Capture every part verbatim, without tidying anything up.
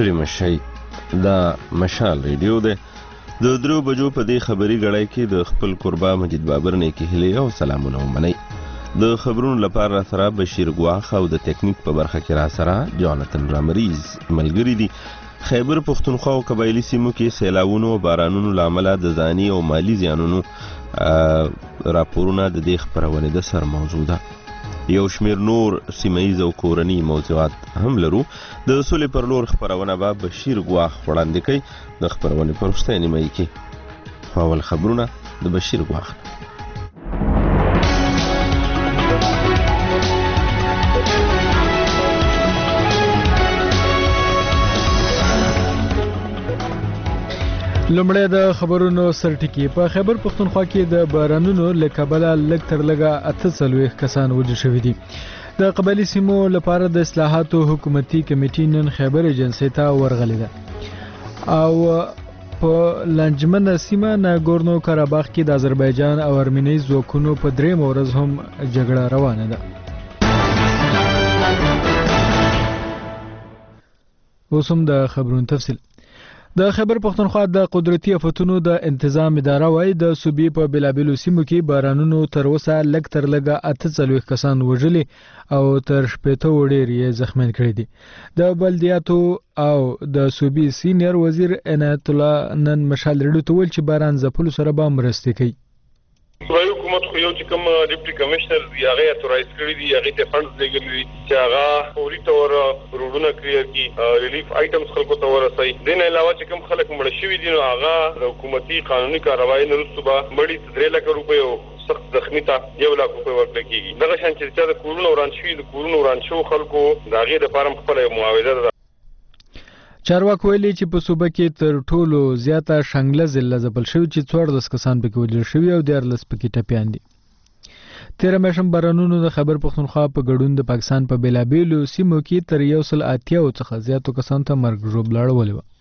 ستړي مشئ. دا مشال ریډیو دی. د درو بجو په دې خبري غړای کې د خپل قربا مجید بابر نه کې هلي او سلامونه ومنئ. د خبرونو لپاره سره بشیر ګواخ او د ټیکنیک په برخه کې را سره جانتن رامریز ملګری دي. خیبر پختونخوا او قبایلی سیمو کې سیلاوونو او بارانونو لامل د ځاني او مالی زیانونو راپورونه د دې خبرونه د سر موضوع ده. یو شمیر نور سیمایي او کورنی موضوعات هم لرو. د سولې پر لور خبرونه به بشیر ګواخ وړاندې کوي. د خبرونه پر وروستۍ نیمه کې اول خبرونه د بشیر ګواخ. لومړی د خبرونو سرټکی. په خیبر پختونخوا کې د بارانونو له کبله لږ تر لږه اته څلوېښت کسان وژل شوي دي. د قبایلي سیمو لپاره د اصلاحاتو حکومتي کمیټې نن خیبر ایجنسۍ ته ورغلې ده او په لنجمنه سیمه ناګورنو کاراباخ کې د آذربایجان او ارمینی ځواکونو په درېیمه ورځ هم جګړه روانه ده. اوس هم د خبرونو تفصیل. د خیبر پختونخوا د قدرتي آفتونو د انتظام اداره وايي د صوبې په بېلابېلو سیمو کې بارانونو تر اوسه لږ تر لږه اته څلوېښت کسان وژلي او تر شپېته ډېر یې زخمیان کړي دي. د بلدیاتو او د صوبې سینیر وزیر عنایت الله نن مشال ریډیو ته ویل چې باران ځپلو سره به مرستې کوي. صوبایي حکومت خو یو چې کوم ډیپټي کمشنر دی هغه اتورایز کړی دی، هغه ته فنډز لګولي دي چې هغه فوري تور روډونه کلیئر کړي، ریلیف آیټمز خلکو ته ورسوي. دین علاوه چې کوم خلک مړ شوي دي نو هغه د حکومتي قانوني کاروایی نه وروسته به مړي ته درې لکه روپۍ او سخت زخمي ته یو لک روپۍ ورکړل کېږي. دغه شان چې چا د کورونو وران شوي د کورونو وران شوو خلکو د هغې دپاره هم خپله معاوضه ده. چارواکو ویلي چې په صوبه کې تر ټولو زیاته شنګله ضلع ځپل شوي چې څوارلس کسان پکې وژل شوي او دیارلس پکې ټپیان دي. تېره میاشم بارانونو د خیبر پختونخوا په ګډون د پاکستان په بېلابېلو سیمو کې تر یو سل اتیاو څخه زیاتو کسانو ته مرګ ژوبله اړولې وه.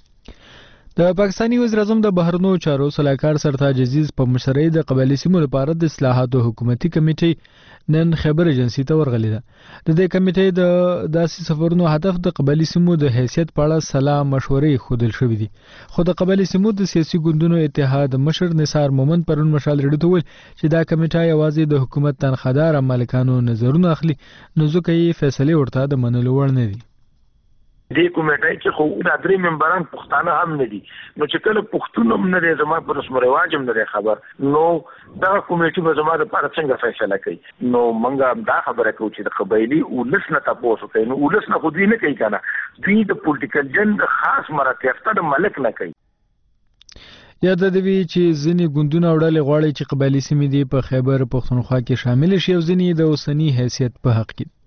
د پاکستاني وزیراعظم د بهرنیو چارو سلاکار سرتاج عزیز په مشرۍ د قبایلي سیمو لپاره د اصلاحاتو حکومتي کمیټې نن خیبر ایجنسۍ ته ورغلې ده. د دې کمیټې د داسې سفرونو هدف د قبایلي سیمو د حیثیت په اړه سلا مشورې ښودل شوي دي. خو د قبایلي سیمو د سیاسي ګوندونو اتحاد مشر نثار مومند پرون مشال ریډیو ته ویل چې دا کمیټه یوازې د حکومت تنخواداره مالکانو نظرونه اخلي، نو ځکه یې فیصلې ورته د منلو وړ نه دي. دې کومټای کې خو د درې ممبران پښتانه هم نه دي، نو چې کله پښتون هم نه دی زما پر رسم رواج هم نه دی خبر، نو دا کومټي به زما لپاره څنګه فیصله کوي. نو موږ دا خبره کوو چې د قبایلي ولس نه تاسو کوي، نو ولس نه خو دوی نه کوي کنه، دوی د پولیټیکل جن خاص مراتب د ملک نه کوي. یاد د وی چې ځینې ګوندونه وړلې غواړي چې قبایلي سیمې دي په خیبر پختونخوا کې شامل شي او ځینې د اوسنی حیثیت په حق کې.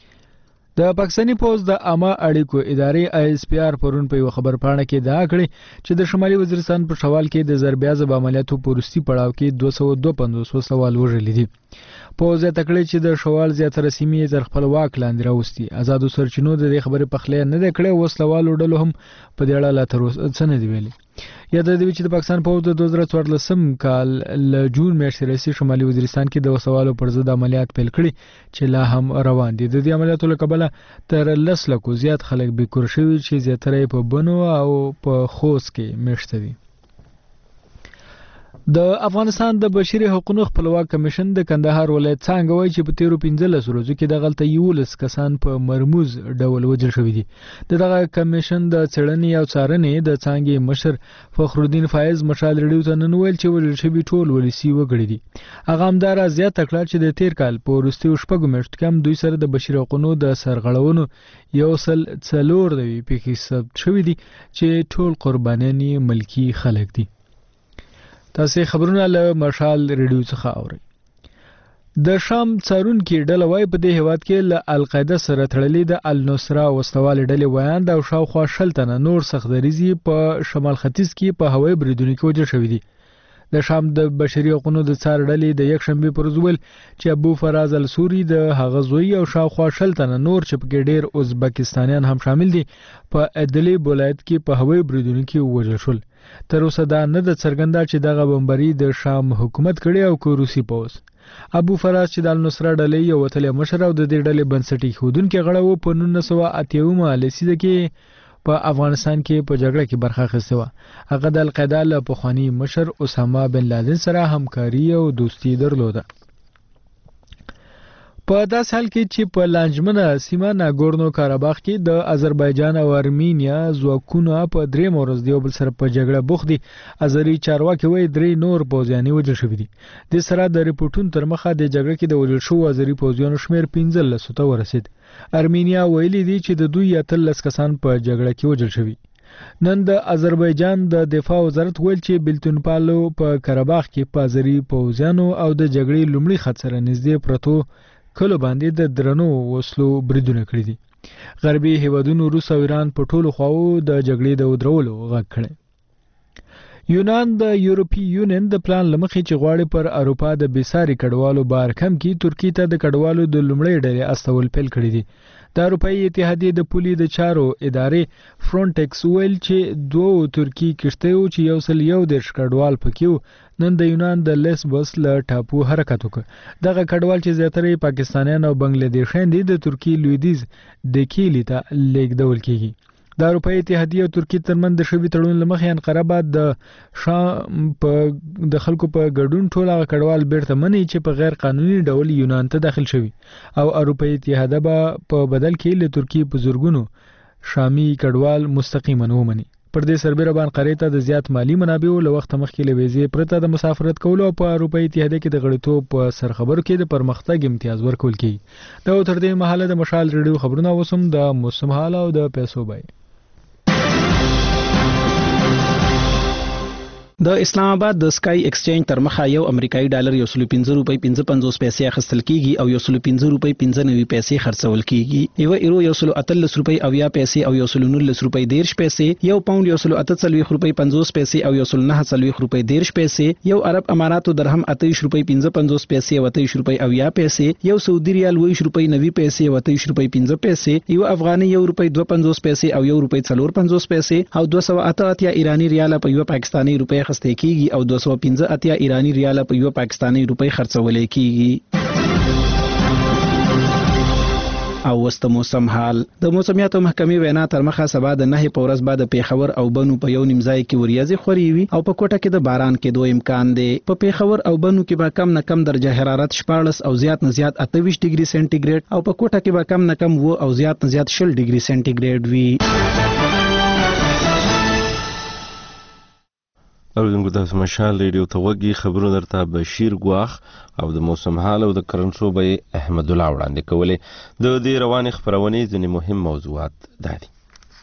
د پاکستاني پوز د عامه اړیکو ادارې آی اس پی آر پرون په یو خبر پاڼه کې ادعا کړې چې د شمالي وزیرستان په شوال کې د ضربیازب عملیاتو په وروستي پړاو کې دوه سوه دوه پنځوس وسوال وژلي دي. پوز یې تکړه چې د شوال زیاتره سیمې تر خپل واک لاندې راوستي. آزادو سرچینو د دې خبرې پخلی نه دی کړی. وسلوالو ډلو هم په دې اړه لا تر اوسه څه نه دي ویلي. یاد د دې چې د پاکستان پوز د دوه زره څوارلسم کال له جون میاشتې راهیسې شمالي وزیرستان کې د وسوالو پر ضد عملیات پیل کړي چې لا هم روان دي. د دې عملیاتو له کبله تر لس لکو زیات خلک بېکور شوي چې زیاتره یې په بنو او په خوست کې میشته دي. د افغانستان د بشري حقوقو خپلواک کمیشن د کندهار ولایت څانګه وایي چې په تیرو پنځلسو ورځو کې دغلته یولس کسان په مرموز ډول وژل شوي دي. د دغه کمیشن د څېړنې او څارنې د څانګې مشر فخرالدین فایز مشال ریډیو ته نن ویل چې وژل شوي ټول ولسي وګړي دي. هغه همدارا زیاته کړه چې د تیر کال په وروستیو شپږو میاشتو کې هم دوی سره د بشري حقوقو د سرغړونو یو سل څلور نوي پیښې ثبت شوي دي چې ټول قربانیان یې ملکي خلک دي. تاسې خبرونه له مشال ریډیو څخه اورئ. د شام څارونکي ډله وایي په دې هیواد کې له القاعده سره تړلې د النصره وسلوالې ډلې ویاند او شاوخوا شل تنه نور سختدریزي په شمال ختیځ کې په هوایي بریدونو کې وژل شوي دي. د شام د بشري حقوقو د څار ډلې د یکشنبې پر ورځ ویل چې ابو فراز السوري د هغه زوی او شاوخوا شل تنه نور چې پکې ډېر ازبکستانیان هم شامل دي په ادلیب ولایت کې په هوایي بریدونو کې وژل شول. تر اوسه دا نه ده څرګنده چې دغه بمبري د شام حکومت کړی او که روسي پوځ. ابو فراز چې د النصره ډلې یو وتلی مشر او د دې ډلې بنسټ ایښودونکی غړی و، په نولس سوه اتیا اومه لسیزه کې په افغانستان کې په جګړه کې برخه اخیستې وه. هغه د القاعده له پخواني مشر اسامه بن لادن سره همکاري او دوستي درلوده. په داس حال کې چې په لانجمنه سیمه ناګورنو کاراباخ کې د آذربایجان او ارمینیا ځواکونه په درې ورځ دی بل سره په جګړه بوخت دي. آذری چارواکي وایي درې نور پوځیان وژل شوي دي. د سره د ریپورتونو تر مخه د جګړه کې د وژل شوو آذری پوځیانو شمیر پنځلس ته ورسید. ارمینیا ویلي دي چې د دوی اتلس کسان په جګړه کې وژل شوي. نن د آذربایجان د دفاع وزارت ویل چې بلتونپالو په کاراباخ کې په آذری پوځیانو او د جګړې لومړي خط سره نږدې پرتو کلو باندې د درنو وسلو بریدونه کړی دي. غربي هیوادونو روس او ایران په ټولو خواو د جګړې د ودرولو غږ کړی. یونان د یورپی یونین د پلان لمخې چې غواړي پر اروپا د بیساري کډوالو بار کم کی ترکی ته د کډوالو د لومړۍ ډلې استول پیل کړی دي. د اروپایي اتحادیې د پولي د چارو ادارې فرونټکس ویل چې دوه ترکی کشتیو چې یو سل یو دیرش کډوال پکې نن د یونان د لیسبوس له ټاپو حرکت وکړ. دغه کډوال چې زیاتره پاکستانیان او بنگلادیشیان دي د ترکی لویدیځ د کیلی ته لیږدول کیږي. د اروپایي اتحادیې او ترکی ترمنځ د شوي تړون له مخې انقره به د شام په د خلکو په ګډون ټول هغه کډوال بیرته مني چې په غیر قانوني ډول یونان ته داخل شوي او اروپایي اتحاد به په بدل کې له ترکی په زورګونو شامي کډوال مستقیما ومني. پر دې سربېره به انقرې ته د زیات مالی منابعو له وخته مخکې له ویزې پرته د مسافرت کولو او په اروپایي اتحادیه کې د غړیتوب په سرخبرو کې د پرمختګ امتیاز ورکول کیږي. دا تر دې مهاله د مشال ریډیو خبرونه وسوم د موسم حال او د پیسو بای. د اسلام آباد د سکای ایکسچینج تر مخه یو امریکایي ډالر یو سل پنځه روپۍ پنځه پنځوس پیسې اخیستل کیږي او یو سل پنځه روپۍ پنځه نوي پیسې خرڅول کیږي. یو ایرو یو سل اتلس روپۍ اویا پیسې او یو سل نولس روپۍ دیرش پیسې، یو پاوند یو سل اته څلوېښت روپۍ پنځوس پیسې او یو سل نهه څلوېښت روپۍ دیرش پیسې، یو عرب اماراتو درهم اتهویشت روپۍ پنځه پنځوس پیسې او اتهویشت روپۍ اویا پیسې، یو سعودي ریال اوویشت روپۍ نوي پیسې او اتهویشت روپۍ پنځه پیسې، یو افغاني یو روپۍ دوه پنځوس پیسې او یو روپۍ څلور پنځوس پیسې او دوه سوه اته اتیا ایراني ریال په یو پاکستاني روپۍ اخیستل کیږي او دوه سوه پنځه اتیا ایرانی ریال په یو پاکستاني روپۍ خرڅول کیږي. او وست موسم حال. د موسمیاتو محکمې وینا تر مخه سبا د نه په ورځ بعد پیښور او بنو په یو نیمځای کې وریځې خوري وي او په کوټه کې د باران کې دوه امکان دی. په پیښور او بنو کې به کم نه کم درجه حرارت شپاړس او زیات نه زیات اته ویشت ډیګري سنټیګریډ او په کوټه کې به کم نه کم و او زیات نه زیات شل ډیګري سنټیګریډ وي. اوریدونکو تاسو مشال ریډیو ته وګورئ. خبرونه درته بشیر ګواخ او د موسم حال او د کرنسو به احمد الله وړاندې کولې. د دې روانې خبرونې ځینې مهم موضوعات دا دي.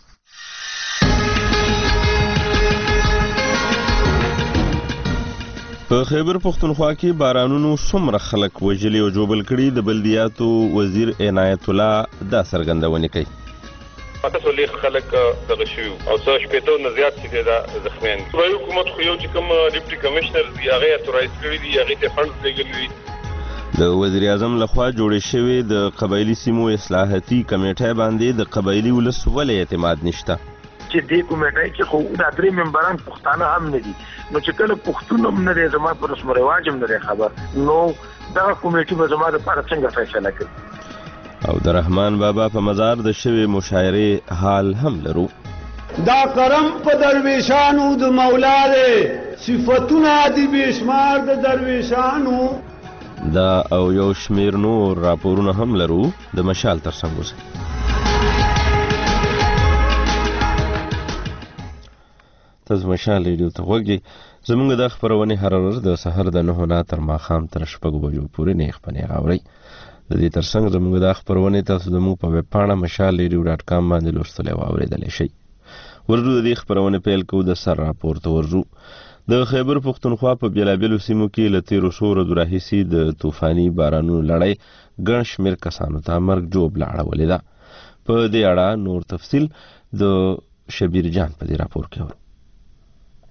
په خیبر پښتونخوا کې بارانونو څومره خلک وژلي او ژوبل کړي، د بلدیاتو وزیر عنایت الله دا څرګندونه کوي. اته سو لیک خلک دغه شیو او څو شپېته نه زیات چې دا زخمیان دي. وایي حکومت خو یو چې کوم ډیپټي کمشنر دی هغه اتورایز کړی دی، هغه ته فنډز لګولي. د وزیر اعظم لخوا جوړې شوې د قبایلی سیمو اصلاحاتي کمیټه باندې د قبایلی ولس ولې اعتماد نشته چې دې کمیټه کې خو د درې ممبران پښتانه هم نه دي، نو چې کله پښتون هم نه دی زما پر رسم رواج هم نه خبر، نو دا کمیټه به زما لپاره څنګه فیصله کوي. او د رحمان بابا په مزار د شوی مشاعره حال هم لرو. دا کرم په درویشانو د مولا دی، صفاتونه دی بشمار د درویشانو. دا او یو شمیر نور راپورونه هم لرو د مشال تر څنګ اوسئ. تاسو مشال ریډیو ته وګورئ. زموږ د خبرونې هر ورځ د سحر د نهو نه تر ماښام تر شپږو بجو پورې نه خبرې اورئ. د دې ترڅنګ زموږ د خبرونې تاسو زموږ په ویب پاڼه مشال ریډیو ډاټ کام باندې لوستلی او اورېدلی شئ. ورځو د دې خبرونې پیل کوو د سر راپور ته ورځو. د خیبر پښتونخوا په بېلابېلو سیمو کې له تېرو څو ورځو راهیسې د طوفاني بارانونو لړۍ ګڼ شمېر کسانو ته مرګ ژوبله اړولې ده. په دې اړه نور تفصیل د شبیر جان په دې راپور کې اورو.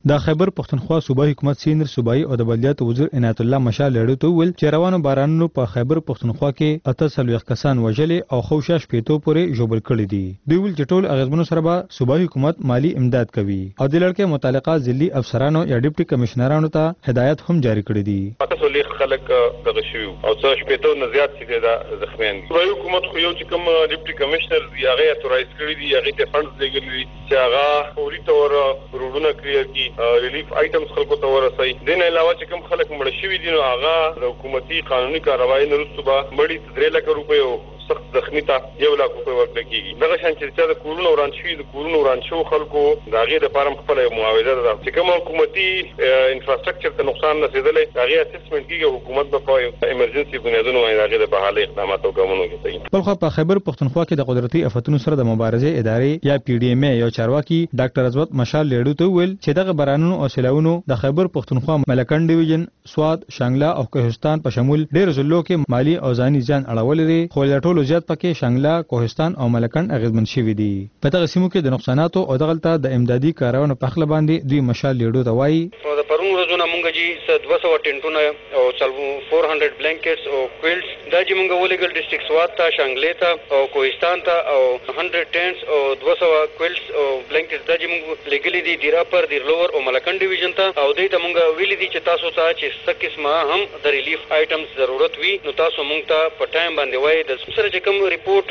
د خیبر پښتونخوا صوبایي حکومت سینر صوبایي او د بلدیات وزیر عنایت الله مشال لړو ته ویل چې روانو بارانونو په خیبر پښتونخوا کې اته څلوېښت کسان وژلې او خو شاش پیټو پورې ژوبل کړي دي. دوی ویل چې ټول اغیزمنو سره به صوبایي حکومت مالی امداد کوي او د لړکې متعلقه ضلعي افسرانو یا ډیپټي کمشنرانو ته هدایت هم جاری کړی دي. تاسو لیک خلک دغه شیو او څه شپېته نه زیات چې دا زخمیان دي. صوبایي حکومت خو یو چې کوم ډیپټي کمشنر دی هغه اتورایز کړی دی، هغه ته فندز لګولي دي چې هغه فوري تور روډونه کلیئر کړي، ریلیف آیټمز خلکو ته ورسوي. دین علاوه چې کوم خلک مړ شوي دي نو هغه د حکومتي قانوني کاروایی نه وروسته به مړي ته درې لکه روپۍ او سخت زخمی ته یو لاک روپۍ ورکړل کېږي. دغه شان چې د کورونو وران شوي د کورونو وران شوو خلکو د هغې دپاره هم خپله معاوضه ده چې کوم حکومتي انفراسټرکچر ته نقصان رسېدلی د هغې اسسمنټ کېږي. حکومت به په ایمرجنسي بنیادونو باندې د هغې د بحالۍ اقدامات او ګامونه واخلي. بل خوا په خیبر پښتونخوا کې د قدرتي افتونو سره د مبارزې ادارې یا پی ډي ایم ای یو چارواکي ډاکټر عظمت مشال لیړو ته ویل چې دغه بارانونو او سیلاونو د خیبر پښتونخوا ملکن ډیویژن، سواد، شانګله او کوهستان په شمول ډېر ضلعو کې مالی او ځاني زیان اړولی دی، خو له ټولو زیات پکې شانګله، کوهستان او ملکن اغیزمن شوي دي. په دغه سیمو کې د نقصاناتو او دغلته د امدادي کارونو په خله باندې دوی مشال لیړو ته وایي د پرون ورځونه مونږ جی دوه سوه ټینټونه او څلور سوه بلانکټس او کویلټس دا چې مونږ ولېږل ډسټرکټ سواد ته، شانګلې ته او کوهستان ته او سل ټینټس او دوه سوه کویلټس او بلانکټس دا چې مونږ لېږلي دي دیراپر، دیرلور او ملکن ډیویژن ته. او دوی ته مونږ ویلي دي چې تاسو ته چې څه قسمه هم د ریلیف آیټمز ضرورت وي نو تاسو مونږ ته په ټایم باندې وایي. د سره چې کوم ریپورټ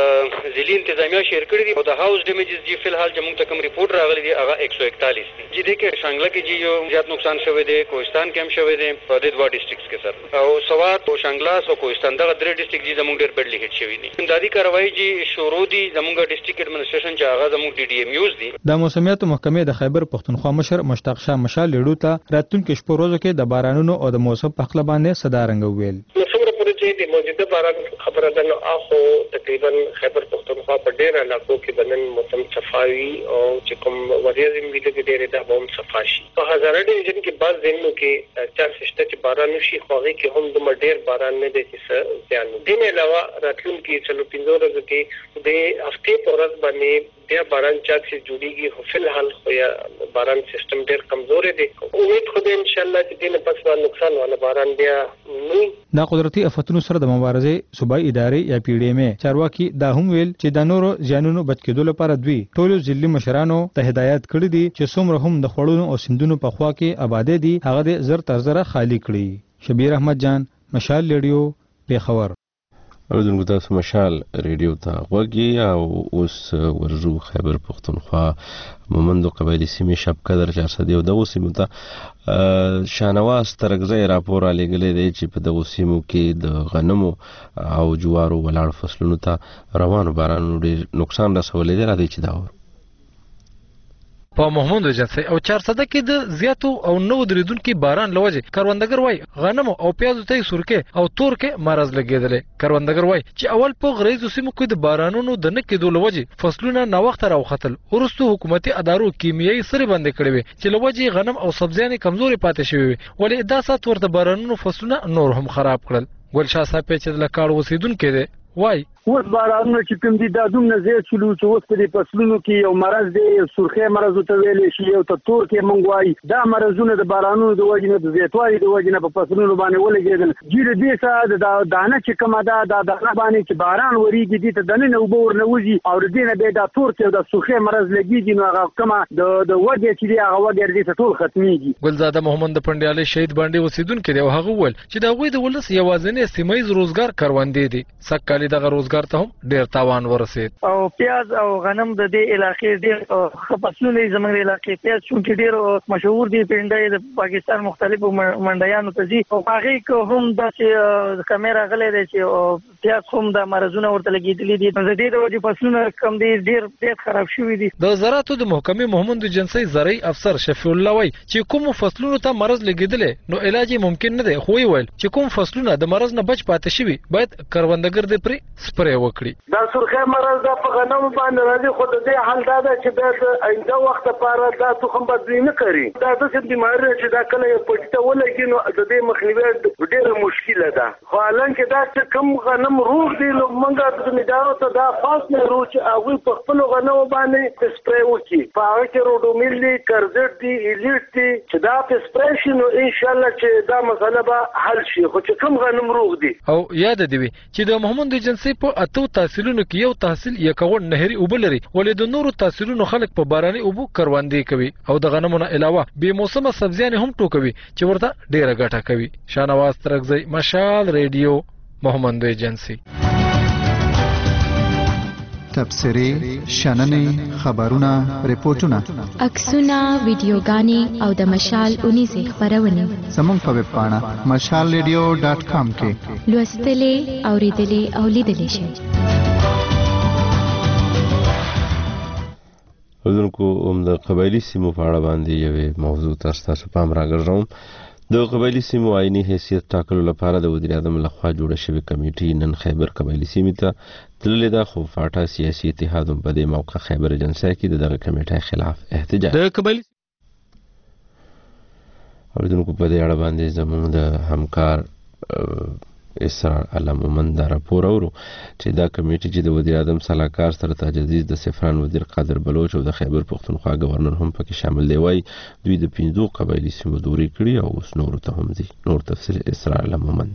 د ضلعي انتظامیه شیر کړي دي او د هاوس ډیمیجز جی فی الحال چې مونږ ته کوم ریپورټ راغلی دی هغه ایک سو اکتالیس دي. چې دې کې شانګله کې جی یو زیات نقصان شوی دی، کوهستان کې هم شوی دی په دې دوه ډسټرکټس کې سر او سواد او شانګلاس او کوهستان دغه درې ډسټرکټ جی زموږ ډېر بیډلی هټ شوي دي. امدادي کاروایی جی شروع دي زموږ ډسټرکټ ایډمنسټریشن چې هغه زموږ ډي ډي ایم یوز دي. د موسمیاتو محکمې د خیبر پښتونخوا مشر مشتاق شاه مشال لیړو ته راتلونکي شپو ورځو کې د بارانونو او د موسم په خله باندې صدا رنګ ویل. څومره پورې چې د موجوده باران خبره ده نو اخو تقریبا خیبر پښتونخوا په ډېر علاقو کې د نن موسم صفاوي او چې کوم وریځې ملي کې ډېرې دا هم صفا شي. په هزاره ډیویژن کې بعض ځینو کې چار سشته چې باران وشي خو هغې کې هم دومره ډېر باران نه دی چې څه زیان. دې نه علاوه راتلونکي څلور پنځه ورځو کې د هفتې په ورځ باندې بیا باران چاک سے جوړیږي خو فی الحال خو یا باران سیستم ډېر کمزورې دی. امید خو دی انشاءالله چې دې نه پس به نقصان والا باران بیا نه. د قدرتي افتونو سره د مبارزې صوبایي ادارې یا پی ډي ایم ای چارواکي دا هم ویل چې د نورو زیانونو بچ کېدو لپاره دوی ټولو ضلعي مشرانو ته هدایت کړي دي چې څومره هم د خوړونو او سیندونو په خوا کې آبادې دي هغه د زر تر زره خالي کړي. شبیر احمد جان، مشال ریډیو، پیښور. اوریدونکو تاسو مشال ریډیو ته غوږی او اوس ورجو خیبر پښتونخوا مومندو قبایلي سیمې شب قدر چار سدې او دغو سیمو ته شانواز ترکزی راپور رالیږلی دی چې په دغو سیمو کې د غنمو او جوارو ولاړ فصلونو ته روانو بارانونو ډېر نقصان رسولی دی. راځئ چې دا ور په محمود جنسي او چار صده کې د زیاتو او نو دریدونکو باران لوجه کروندګر وای غنم او پیازو ته سورکه او تورکه مرز لګیدل. کروندګر وای چې اول په غریزو سیمو کې د بارانونو د نه کېدو لوجه فصلونه نا وخت راوختل. ورستو حکومتي ادارو کیمیاوي سره بند کړي وي چې لوجه غنم او سبزیان کمزوري پاتې شوی ولې دا سات ورته بارانونو فصلونه نور هم خراب کړل. ګلشاه صاحب چې د لکاړ وسیدونکو دی وای اوس بارانونه چې کوم دي دا دومره زیات شلو چې اوس په دې فصلونو کې یو مرض دی، سرخی مرض ته ویلی شي، یو ته تور کې مونږ وایي. دا مرضونه د بارانونو د وجې نه د زیاتوالي د وجې نه په فصلونو باندې ولګېدل. ډېر دې څه د دانه چې کومه ده دا دانه باندې چې باران ورېږي دې ته دننه اوبه ورنوځي او د دې نه بیا دا تور کې د سرخی مرض لګېږي نو هغه کومه د وجې چې دی هغه وجې دې ته ټول ختمېږي. ګلزاده محمد د پنډیالۍ شهید باندې اوسېدونکی دی او هغه وویل چې د هغوی د ولس یوازینی سیمه ییز روزګار کروندې دي. سږ کال یې دغه روزګار ته هم ډېر تاوان ورسید. او پیاز او غنم د دې علاقې ډېر ښه فصلونه زموږ د علاقې. پیاز چونکې ډېر مشهور دي، پنډۍ د پاکستان مختلفو منډیانو ته ځي او هغې کې هم داسې کمی راغلی دی چې پیاز هم د مرضونه ورته لګېدلي دي. د دې د وجې فصلونه کم دي، ډېر ډېر خراب شوي دي. د زراعتو د محکمې محمد جنسي زرعي افسر شفیع الله وایي چې کوم فصلونو ته مرض لګېدلی نو علاج یې ممکن نه دی، خو یې ویل چې کوم فصلونه د مرض نه بچ پاتې شوي باید کروندګر دې پرې سپری وکړي. دا سرخی مرض دا په غنمو باندې راځي خو د دې حل دا ده چې د آینده وخت لپاره دا تخم بدلون نه کوي. دا داسې بیماري ده چې دا کله پټي ته ولګي نو د دې مخنیوي ډېره مشکله ده. خو حالانکه دا چې کوم غنم غنم روغ دي نو موږ د مدارو ته دا خاص نه رو چې هغه په خپل غنم باندې سپری وکړي په هغه کې روډومیل دي کرزټ دي ایلیټ دي چې دا په سپری شي نو ان شاء الله چې دا مسله به حل شي خو چې کوم غنم روغ دي او یاد دی چې د محمود ایجنسی په اتو تحصیلونو کې یو تحصیل یکون نهري وبلري ولې د نورو تحصیلونو خلک په باراني اوبو کروندې کوي او د غنمونو علاوه به موسمه سبزیان هم ټوکوي چې ورته ډیره ګټه کوي. شانواز ترغزی، مشال ریډیو، محمد ایجنسی. تبصرې، شننې، خبرونه، ریپورتونه، عکسونه، ویډیوګانې او د مشال اونیزې خبرونه زموږ په ویب پاڼه مشال ریډیو ډاټ کام کې لوستلې، اوریدلې او لیدلې شئ. اوردونکو هم د قبایلي سیمو په اړه باندې یوې موضوع ته ستاسو پام راګرځوم. د قبایلي سیمو آئیني حیثیت ټاکلو لپاره د وزیر اعظم لخوا جوړه شوې کمیټې نن خیبر قبایلي سیمې ته تللې ده، خو فاټا سیاسي اتحاد هم په دې موقع خیبر ایجنسی کې د دغه کمیټې خلاف احتجاج د قبایلي اوردونکو په دې اړه باندې زموږ د همکار اسرار علم مومند دا راپور اورو چې دا کمیټه چې د وزیر اعظم سلاکار سره تجدید د سفران وزیر قادر بلوچ او د خیبر پختونخوا گورنر هم پکې شامل دی، وای دوی د پنځو قبایلي سیمو دوري کړي او اوس نور ته هم دي. نور تفصیل اسرار علم مومند.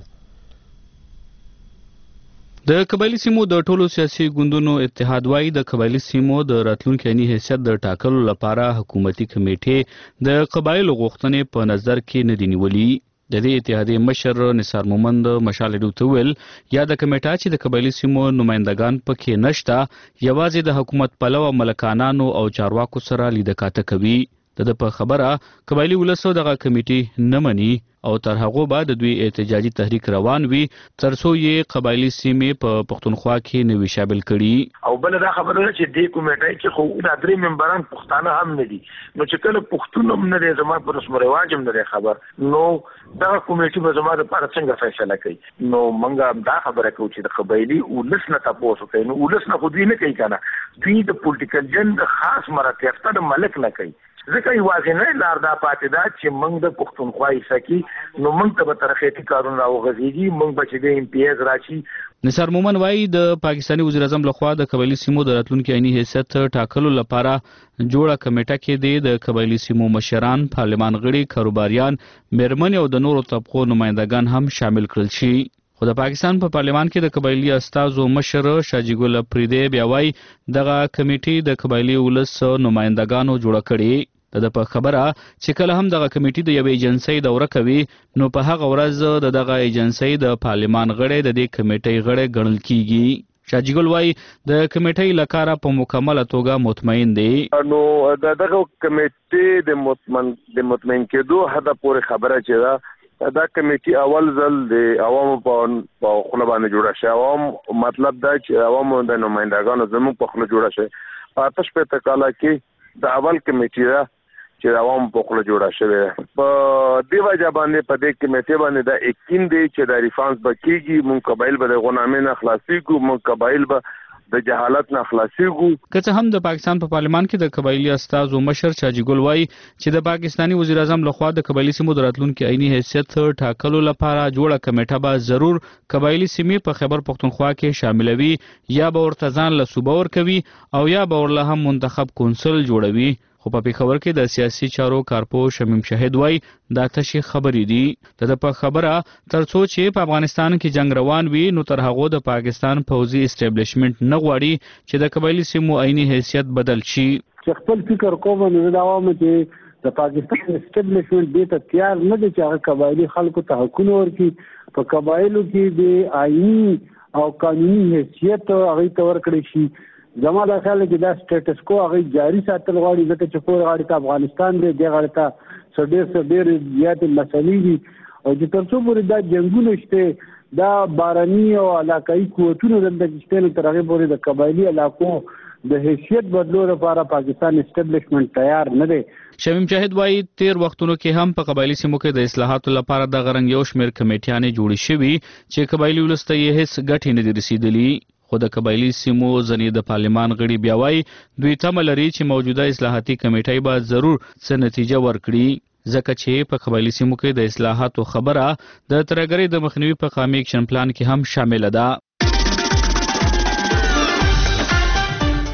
د قبایلي سیمو د ټولو سیاسي ګوندونو اتحاد وایي د قبایلي سیمو د راتلونکي عیني حیثیت د ټاکلو لپاره حکومتي کمیټې د قبایلو غوښتنې په نظر کې نه دي نیولي. د دې اتحادیې مشر نثار مومند مشال ریډیو ته ویل یا د کمیټه چې د قبایلي سیمو نمائندگان پکې نشته یوازې د حکومت پلوه ملکانانو او چارواکو سره لیده کاته کوي. د په خبره قبایلي ولسو دغه کمیټې نه مني او تر هغه بعد دوی احتجاجي تحریک روان وي ترڅو یې قبایلي سیمې په پښتونخوا کې نوي شامل کړي. او بل دا خبره ده چې دې کمیټې کې خو د درې ممبران پښتانه هم نه دي، نو چې کله پښتون هم نه دی زما پر رسم رواج هم نه خبر، نو دا کمیټې به زما لپاره څنګه فیصله کوي. نو موږ دا خبره کوو چې د قبایلي ولس نه تاسو کوي، نو ولس نه خو دوی نه کوي کنه، دوی د پولیټیکل جن خاص مراتب ته د ملک نه کوي. ځکه یوازې نه لار دا پاتې ده چې موږ د پښتونخوا حصه کې نو موږ ته به ترخیتي کارونه راوغځېږي، موږ به چې د امتیاز راشي. نثار مومن وایي د پاکستاني وزیر اعظم لخوا د قبایلي سیمو د راتلونکي عیني حیثیت ټاکلو لپاره جوړه کمیټه کې د قبایلي سیمو مشران، پارلمان غړي، کاروباریان، میرمنې او د نورو طبقو نمائندگان هم شامل کړل شي. خو د پاکستان په پا پارلمان کې د قبایلي استازو مشر شاجي ګل پریدی بیا وایي دغه کمیټې د قبایلي ولس نمائندگانو جوړه کړي. د په خبره چې کله هم دغه کمیټې د یوې ایجنسی دوره کوي نو په هغه ورځ د دغه ایجنسی د پارلمان غړي د دې کمیټې غړي ګڼل کیږي. شاجي ګل وایي د کمیټې لکاره په مکمله توګه مطمئن دی. نو دغه کمیټې د مطمئن د مطمئن کېدو هدا پورې خبره چې دا دا کمیټې اول ځل د عوامو په خله باندې جوړه شي. عوام مطلب دا چې عوامو د نمائندګانو زموږ په خله جوړه شي. په آتش په تکاله کې د اول کمیټې دا چې عوام په خله جوړه شوی په دی وجه باندې په دې کمیټې باندې دا یقین دی چې د ریفانس به کېږي، مونږ قبایل به د غلامۍ نه خلاصېږو، مونږ قبایل به د جهالت نه خلاصېږو. که څه هم د پاکستان په پارلمان کې د قبایلي استازو مشر شاجي ګل وایي چې د پاکستاني وزیر اعظم لخوا د قبایلي سیمو د راتلونکي عیني حیثیت ټاکلو لپاره جوړه کمیټه به ضرور قبایلي سیمې په خیبر پښتونخوا کې شاملوي، یا به ورته ځان له صوبه ورکوي او یا به ورله هم منتخب کونسل جوړوي. خو په پېښور کې د سیاسي چارو کارپو شمیم شاهد وایي دا تشې خبرې دي. د په خبره ترڅو چې په افغانستان کې جنگ روان وي نو تر هغو د پاکستان پوځي اسټابلیشمنټ نه غواړي چې د قبایلي سیمو عیني حیثیت بدل شي. چې خپل فکر کوم نو دا وامه چې د پاکستان اسټابلیشمنټ دې ته تیار نه دي چې هغه قبایلي خلکو ته حقونه ورکړي، په قبایلو کې د عیني او قانوني حیثیت هغه ته ورکړي شي. زما دا خیال چې دا سټیټس کو هغه جاری ساتل غواړي، ځکه چې کور غاړي ته افغانستان دی، دی غاړي ته سډیر سډیر زیاتې مسلې دي او چې تر څو پورې دا جنګونه شته دا باراني او علاقايي قوتونو دلته شته نو تر هغه پورې د قبایلي علاقو د حیثیت بدلو لپاره پاکستان اسټابلیشمنټ تیار نه دی. شمیم شاهد وایي تیر وختونو کې هم په قبایلي سیمو کې د اصلاحاتو لپاره د غرنګ یو شمېر کمیټیانې جوړې شوي چې قبایلي ولس ته یې هیڅ ګټې نه دي رسېدلي. خو د قبایلي سیمو ځینې د پارلمان غړي بیا وایي دوی تمه لري چې موجوده اصلاحاتي کمیټې به ضرور څه نتیجه ورکړي، ځکه چې په قبایلي سیمو کې د اصلاحاتو خبره د ترهګرۍ د مخنیوي په قومي اکشن پلان کې هم شامله ده.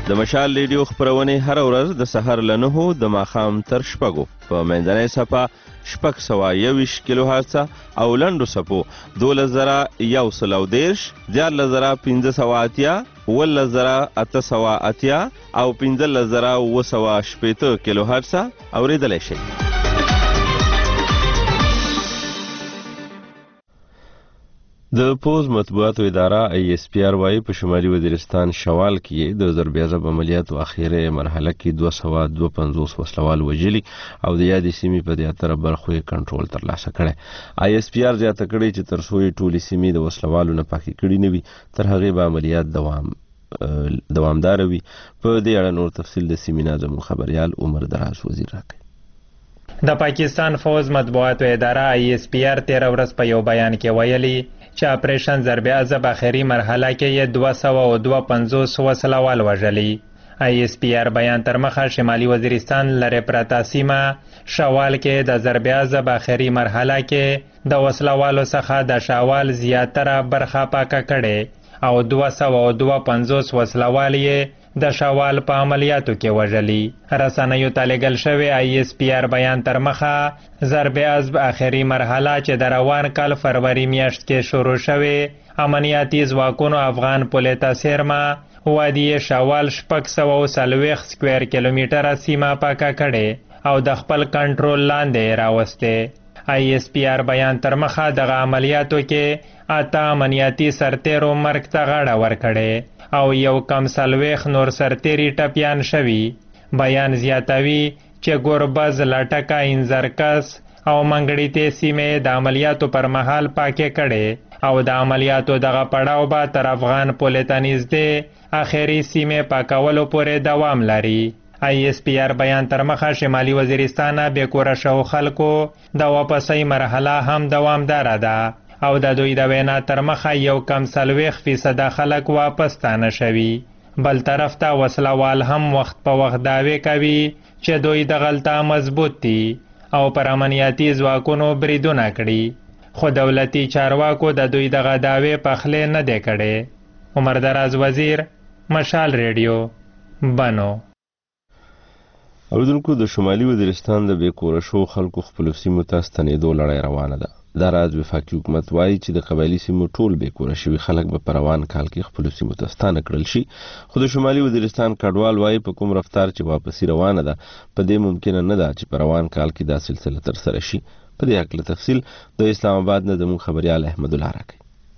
د مشال ریډیو خپرونې هر ورځ د سحر له نهو د ماښام تر شپږو په منځنۍ څپه شپږ سوه یوویشت کیلو هرڅه او لنډو څپو دولس زره یو سل او دېرش دیارلس زره پنځه سوه اتیا اوولس زره اته سوه اتیا او پنځلس زره اووه سوه شپېته کیلو هرڅه اورېدلی شئ. د پوز مطبوعاتو اداره ای اس پی آر وايي په شمالي وزیرستان شوال کې د ضربیازب عملیاتو اخیری مرحله کې دوه سوه دوه پنځوس وسلوال وژلي او د یادې سیمې په زیاتره برخو یې کنټرول ترلاسه کړی. ای اس پی آر زیاته کړې چې تر څو یې ټولې سیمې د وسلوالو نه پاکې کړي نه وي تر هغې به عملیات دوام دوامداره وي. په دې اړه نور تفصیل د سیمې زموږ خبریال عمر دراز وزیر راکړي. د پاکستان فوز مطبوعاتو اداره ای اس پی آر تیره ورځ په یو بیان کې ویلي چې اپریشن ضرب عضب اخري مرحله کې یې دوه سوه او دوه پنځوس وسلوال وژلي. ای اس پی آر بیان تر مخه شمالي وزیرستان لرې پرته سیمه شوال کې د ضرب عضب اخري مرحله کې د وسلوالو څخه د شوال زیاتره برخه پاکه کړې او دوه سوه او دوه پنځوس وسلوال یې د شوال په عملیاتو کې وژلي. رسنیو ته لیږل شوی ای اس پی آر بیان تر مخه ضرب عضب اخري مرحله چې د روان کال فروری میاشت کې شروع شوې امنیتي ځواکونو افغان پولې ته څیرمه وادي شوال شپږ سوه او څلوېښت سکویر کیلومتره سیمه پاکه کړې او د خپل کنټرول لاندې راوستې. ای اس پی آر بیان تر مخه دغه عملیاتو کې اته امنیتي سرتیرو مرګ ته غاړه ورکړې او یو کم څلوېښت نور سرتیري ټپیان شوي. بیان زیاتوي چې ګوربز، لټکه، انزرکس او منګړیتې سیمې د عملیاتو پر مهال پاکې کړې او د عملیاتو دغه پړاو به تر افغان پولې ته نږدې اخري سیمې پاکولو پورې دوام لري. ای اس پی آر بیان تر مخه شمالي وزیرستان بې کوره شوو خلکو د واپسۍ مرحله هم دوامداره ده او د دوی د وینا تر مخه یو کم څلوېښت فیصده خلک واپس ستانه شوي. بل طرف ته وسلوال هم وخت په وخت دعوې کوي چې دوی دغلته مضبوط دي او پر امنیتي ځواکونو بریدونه کړي، خو دولتي چارواکو د دوی دغه دعوې پخلی نه دی کړی. عمر دراز وزیر، مشال ریډیو، بنو. اوریدونکو، د شمالي وزیرستان د بې کوره شوو خلکو خپلو سیمو ته ستنېدو لړۍ روانه ده. دا راز وفاقي حکومت وایي چې د قبایلي سیمو ټول بې کوره شوي خلک به په روان کال کې خپلو سیمو ته ستانه کړل شي، خو د شمالي وزیرستان کډوال وایي په کوم رفتار چې واپسي روانه ده په دې ممکنه نه ده چې په روان کال کې دا سلسله ترسره شي. په دې هکله تفصیل د اسلام آباد نه زموږ خبریال احمد الله راکوي.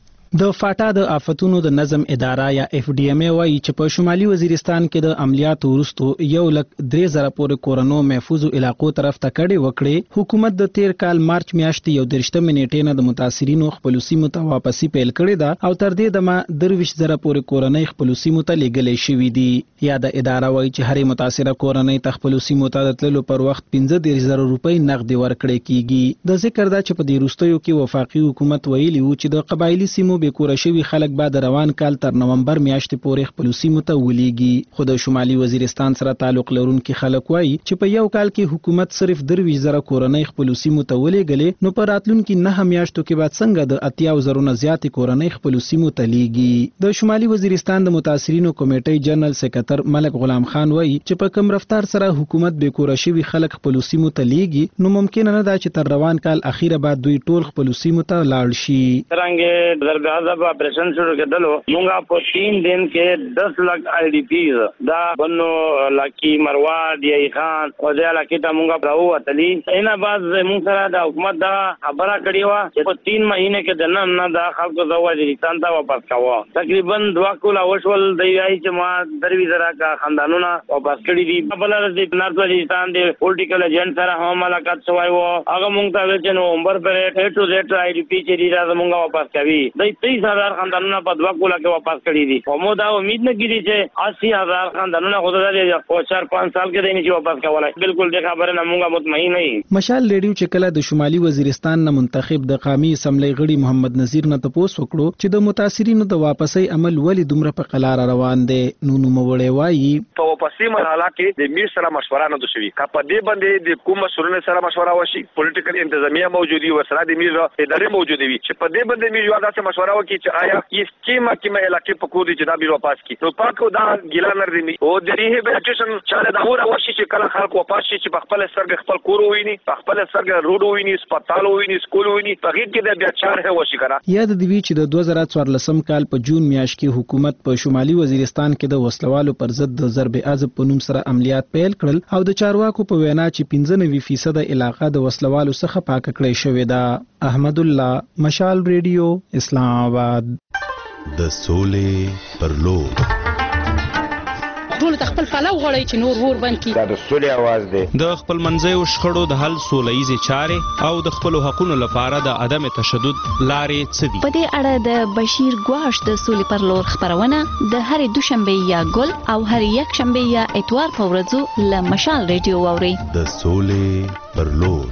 د فاټا د آفتونو د نظم اداره یا اف ډي ام ای وایي چې په شمالي وزیرستان کې د عملیاتو وروستو یو لک درې زره پورې کورونو محفوظو علاقو طرف ته کډې وکړې. حکومت د تیر کال مارچ میاشتې یو دېرشتمې نیټې نه د متاثرینو خپلو سیمو ته واپسي پیل کړې ده او تر دې دمه درویشت زره پورې کورنۍ خپلو سیمو ته لیږلې شوي دي. یا د اداره وایي چې هرې متاثره کورنۍ ته خپلو سیمو ته د تللو پر وخت پنځه دېرش زره روپۍ نغدې ورکړې کیږي. د ذکر ده چې په دې وروستیو کې وفاقي حکومت ویلي و چې د قبایلي سیمو بې کوره شوي خلک به د روان کال تر نومبر میاشتې پورې خپلو سیمو ته ولیږي. خو د شمالي وزیرستان سره تعلق لرونکي خلک وایي چې په یو کال کې حکومت صرف درویشت زره کورنۍ خپلو سیمو ته ولیږلې، نو په راتلونکي نهه میاشتو کې به څنګه د اتیاو زرو نه زیاتې کورنۍ خپلو سیمو ته لیږي. د شمالي وزیرستان د متاثرینو کمیټې جنرال سکرټر ملک غلام خان وایي چې په کم رفتار سره حکومت بې کوره شوي خلک خپلو سیمو ته لیږي، نو ممکنه نه ده چې تر روان کال اخیره بعد دوی ټول خپلو سیمو ته لاړ شي. څرنګه ضرب عضب آپریشن شروع کېدلو مونږه په تین دن کې دس لک آی ډي پیز دا بنو لکی مرواد یای خان او د علاقې ته مونږه راووتلي. اینا بعد مونږ سره د حکومت دا خبره کړې وه چې په تین مهینه کې د نن نه د خلکو د وزیرستان ته واپس کوه. تقریبا دوه کاله وشول. دی وایي چې ما درویشت زره کا خاندانونه واپس کړي دي. بله ورځ د نارت وزیرستان د پولیټیکل ایجنټ سره هم ملاقات شوی و. هغه مونږ ته ویل چې نومبر پرې اے ټو زیډ آی ډي پي چې دي دا مونږه واپس کوي. دی تیس هزار خاندانونه په دوه کاله کې واپس کړي دي. خو مو دا امید نه کړي چې اسی هزار خاندانونه خو دا د چار پنځه سال کې دی نشي واپس کولای. بالکل د خبره نه مونږه مطمئن نه یو. مشال ریډیو چې کله د شمالي وزیرستان نه منتخب د قومي اسمبلی غړي محمد نذیر نه تپوس وکړو چې د متاثرینو د واپسۍ عمل ولې دومره په قلار روان دی، نو نوموړی وایي په واپسۍ مرحله کې د میر سره مشوره نه شوې. که په دې باندې د کوم مسؤلینو سره مشوره وشي، پولیټیکل انتظامیه موجودي ورسره د میر ادارې موجودې وي چې په دې باندې میر یو داسې مشوره مشوره وکړي چې آیا هیڅ کیمه کیمه علاقې په کوم دي چې دا بیل واپس کی نو پاکو دا ګیلا نردي او د ریهابلیټیشن چاله دا وره وشي چې کله خلک واپس شي چې په خپل سرګ خپل کور وویني په خپل سرګ روډ وویني سپټال وویني سکول وویني په هیڅ کې د بیا چاره وشي کنه یاد دی چې د دوه زره څوارلسم کال په جون میاشت کې حکومت په شمالي وزیرستان کې د وسلوالو پر ضد د ضرب عضب په نوم سره عملیات پیل کړل او د چارواکو په وینا چې پنځه نوي فیصد علاقه د وسلوالو څخه پاک کړی شوې ده. احمد الله، مشال ریډیو، اسلام آباد. د سولې پر لور ټول خپل پلو غړی چې نور ور بند کی دا د سولې आवाज دی. د خپل منځي او شخړو د حل سولېزي چارې او د خپل حقوقو لپاره د عدم تشدد لارې څه دي. په دې اړه د بشیر ګواش د سولې پر لور خبرونه د هر دوشنبه یا ګل او هر یک شنبه یا اتوار په ورځو له مشال ریډیو واوري. د سولې پر لور.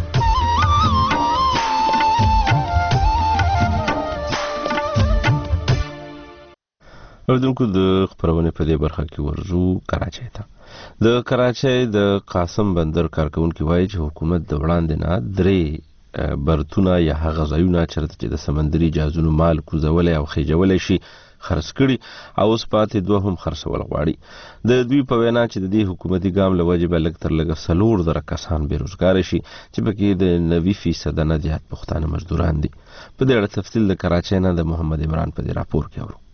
اوردونکو د خبرونه په دې برخه کې ورزو کراچۍ ته. د کراچۍ د قاسم بندر کارکونکو وایي چې حکومت د وړاندې نه درې برتونه یا هغه ځایونه چرته چې د سمندري جهازونو مال کوزولې او خېجولې شي خرڅ کړي او اوس پاتې دوه هم خرڅول غواړي. د دوی په وینا چې د دې حکومتي ګام له وجې به لږ تر لږه څلور زره کسان بېروزګاره شي چې پکې د نوي فیصده نه زیات پښتانه مزدوران دي. په دې اړه تفصیل د کراچۍ نه د محمد عمران په دې راپور کې اورو.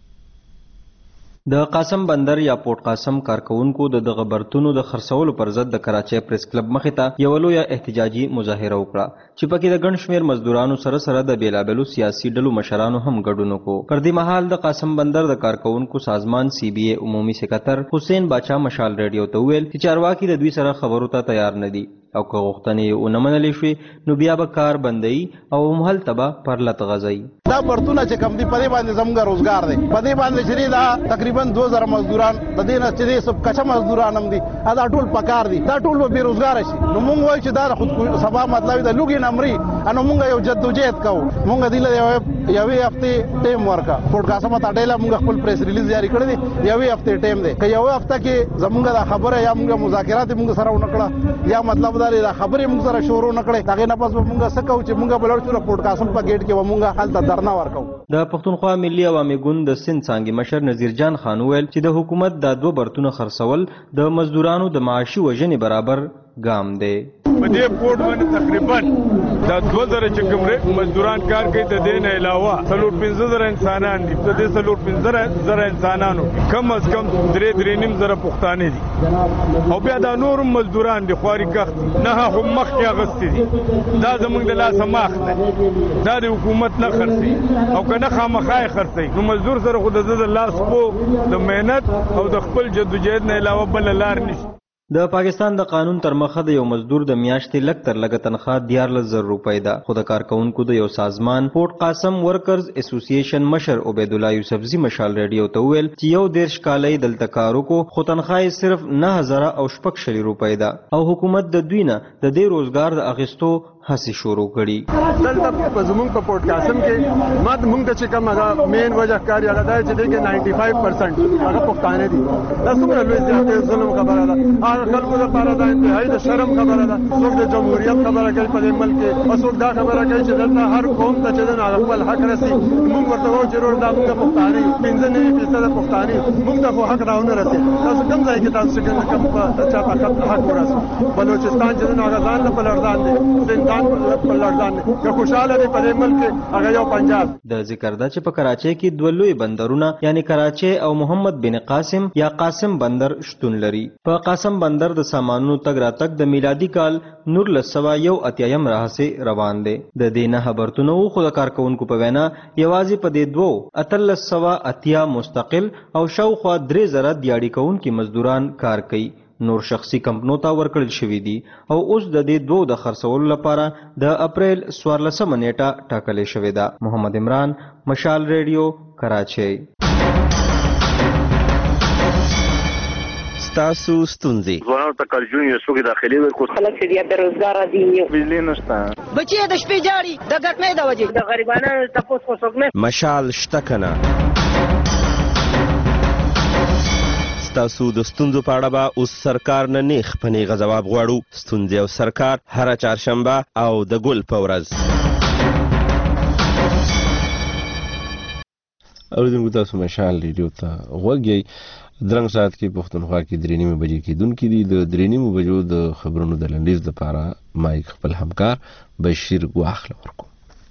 د قاسم بندر یا پورت قاسم کارکونکو د دغه برتونو د خرڅولو پر ضد د کراچۍ پریس کلب مخې ته یو لویه احتجاجي مظاهره وکړه چې پکې د ګڼ شمېر مزدورانو سره سره د بیلابیلو سیاسي ډلو مشرانو هم ګډون وکړو. پر دې مهال د قاسم بندر د کارکونکو سازمان سی بی ای عمومي سکرټر حسین باچا مشال ریډیو ته وویل چې چارواکي د دوی سره خبرو ته تیار نه دي او که غوښتنې ونه منلې شوې نو بیا به کار بندوي او همهلته به پرلت غځوي. دا برتونه چې کم دي په دې باندې زموږ روزګار دی، په دې باندې چې دا تقریبا دوه زره مزدوران د دې نه چې سب کچه مزدوران هم دي دا ټول پکار دي، دا ټول به بیروزګار شي. نو موږ وایو چې دا خود سبا مطلب د لوګي نمرې انو موږ یو جدوجہد کوو. موږ دله یوې هفته ټیم ورکا پورت قاسم ته ډېلا موږ خپل پریس ریلیز جاری کړی دی. یوې هفته ټیم دی که یوې هفته کې زموږ دا خبره یا موږ مذاکرات موږ سره ونکړه یا مطلب دا خبرې موږ سره شروع نکړې هغه نه پس موږ څه کوو چې موږ بلور شو پورت قاسم په گیټ کې موږ حالت درنا ورکو. د پښتونخوا ملي عوامي ګوند د سند څانګې مشر نذیر جان خان وویل چې د حکومت دا دوه برتونه خرڅول د مزدورانو د معاشي وژنې برابر ګام دی. په دې پورت باندې تقریبا دا دوه زره چې کوم مزدوران کار کوي د دې نه علاوه څلور پنځه زره انسانان دي. په دې څلور پنځه زره انسانانو کم از کم درې درې نیم زره پښتانه دي او بیا دا نور مزدوران دي خواري کښت نه هم مخ کې اغستې دي. دا زموږ د لاسه ماخ دی، دا د حکومت نه خرڅي او که نه خامخا یې خرڅي نو مزدور سره خو د لاس پو د مهنت او د خپل جدوجہد نه علاوه بل لار نشته. د پاکستان د قانون تر مخه د یو مزدور د میاشتې لږ تر لږه تنخواه دیارلس زره روپۍ ده، خو د کارکونکو د یو سازمان پورت قاسم ورکرز اسوسییشن مشر عبید الله یوسفزي مشال ریډیو ته وویل چې یو دېرش کاله یې دلته کار وکړو خو تنخواه یې صرف نهه زره او شپږ شلي روپۍ ده او حکومت د دوی نه د دې روزګار د اخیستو هڅې شروع کړي. دلته په زموږ په پورت قاسم کې ما موږ ته چې کوم هغه مین وجه کار هغه دی چې دغه نایන්ټي فایو پرسنټ هغه پښتانه دي. دا څومره لوی زیاتې ظلم خبره ده. هغه خلکو لپاره دا انتهایی د شرم خبره ده. څوک د جمهوریت خبره کوي په دې ملک کې او څوک دا خبره کوي چې دلته هر قوم ته چې هغه خپل حق رسي. موږ ورته وایو چې ورور دا موږ پښتانه یو پنځه نوي فیصد پښتانه موږ ته خو حق راونه رسي. تاسو کوم ځای کې تاسو چې کوم په چا په حق ورسي. بلوچستان چې هغه ځان له بلردان دي زندان په که خوشاله دی په دې ملک هغه یو پنجاب. د ذکر ده چې په کراچۍ کې دوه لوی بندرونه یعنی کراچۍ او محمد بن قاسم یا قاسم بندر شتون لري. په قاسم بندر د سامانونو تګ راتګ د میلادي کال نورلس سوه یو اتیایم راهیسې روان دی. د دې نه برتونه وو خو د کارکونکو په وینا یوازې په دې دوو اتلس سوه اتیا مستقل او شاوخوا درې زره دیاړي کوونکي مزدوران کار کوي. نور شخصي کمپنو ته ورکړل شوي دي او اوس د دې دوه د خرڅولو لپاره د اپریل څوارلسمه نیټه ټاکلې شوې ده. محمد عمران، مشال ریډیو، کراچۍ. ستاسو ستونزې ځوانانو ته کارجون یو څوک داخلي ورکو خلک چې بیا بیروزګاره دي، بجلی نشته، بچي د شپې جاړي د ګټمې د وجې د غریبانو تپوس کو څوک نه. مشال شته کنه. ستاسو د ستونزو په اړه به اوس سرکار نه نیغ په نیغه ځواب غواړو. ستونزې او سرکار هره چهارشنبه او د ګل په ورځ. اوریدونکو تاسو مشال ریډیو ته غوږ یې. درنګ ساعت کې پښتونخوا کې درې نیمې بجې کېدونکې دي. د درې نیمو بجو د خبرونو د لنډیز لپاره مایک خپل همکار بشیر ګواخ لورکو.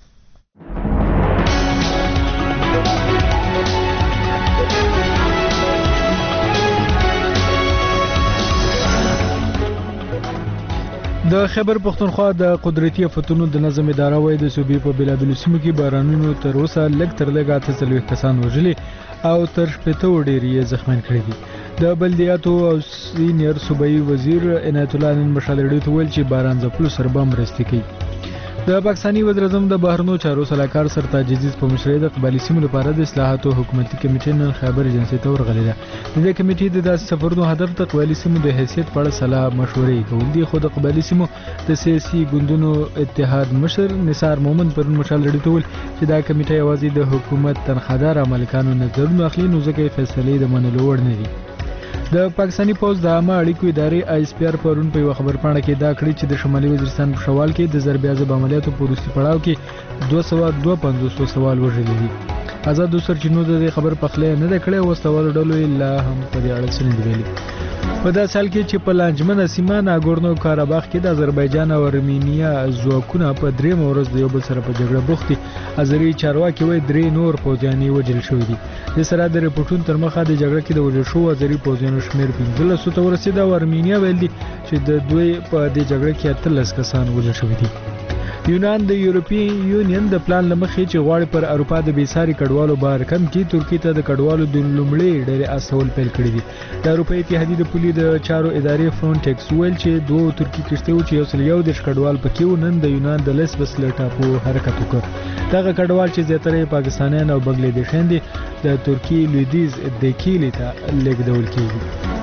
د خیبر پښتونخوا د قدرتي آفتونو د نظم اداره وایي د صوبې په بېلابېلو سیمو کې بارانونو تر اوسه لږ تر لږه اته څلوېښت کسان وژلي او تر شپېته ډېر یې زخمیان کړي دي. د بلدیاتو او سینیر صوبایي وزیر عنایت الله نن مشال ریډیو ته ویل چې باران ځپلو سره به مرستې کوي. د پاکستاني وزیراعظم د بهرنیو چارو سلاکار سرتاج عزیز په مشرۍ د قبایلي سیمو لپاره د اصلاحاتو حکومتي کمیټې نن خیبر ایجنسۍ ته ورغلې ده. د دې کمیټې د داسې سفرونو هدف د قبایلي سیمو د حیثیت په اړه سلا مشورې کول دي. خو د قبایلي سیمو د سیاسي ګوندونو اتحاد مشر نثار مومن پرون مشال ریډیو ته ویل چې دا کمیټه یوازې د حکومت تنخوادار مالکانو نظرونه اخلي، نو ځکه یې فیصلې د منلو وړ نه دي. د پاکستاني پوز د عامه اړیکو ادارې آی اس پی آر پرون په یو خبرپاڼه کې دا کړی چې د شمالي وزیرستان په شوال کې د ضرب عضب عملیاتو په وروستي پړاو کې دوه سوه دوه پنځوس سوال وژلي دي. آزادو سرچینو د دې خبر پخلی نه ده کړی او وسلوالو ډلو یې لا هم په دې اړه څه نه دي ویلي. په داسې حال کې چې په لانجمنه سیمه ناګورنو کاراباخ کې د آذربایجان او ارمینیا ځواکونه په درېیمه ورځ د یو بل سره په جګړه بوخت دي. آذري چارواکي وایي درې نور پوځیان یې وژل شوي دي. د سره د رپورټونو تر مخه د جګړه کې د وژل شوو آذري پوځیانو شمېر پنځلسو ته ورسېده او ارمینیا ویل دي چې د دوی په دې جګړه کې اتلس کسان وژل شوي دي. یونان د یورپی یونین د پلان لمخې چې غواړي پر اروپا د بیساري کډوالو بار کم کړي، ترکیې ته د کډوالو د لومړۍ ډلې استول پیل کړي دي. د اروپایي اتحادیې د پولي د چارو ادارې فرونټیکس ویل چې دوه ترکي کښتۍ وو چې یو سل یو دېرش کډوال پکې وو نن د یونان د لیسبس له ټاپو حرکت وکړ. دغه کډوال چې زیاتره یې پاکستانیان او بنګلادیشیان دي د ترکیې لویدیځ دیکیلي ته لیږدول کېږي.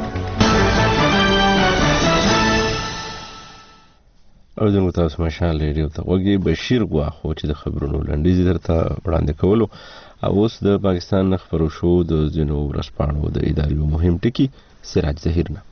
او دغه تاسو مشال ریډیو ته وګي بشیر غواخو چې د خبرونو لنډیز درته وړاندې کولو. او اوس د پاکستان خبرو شو د ځینو ورځپاڼو د ادارې مهم ټکی سراج ظهیر نه.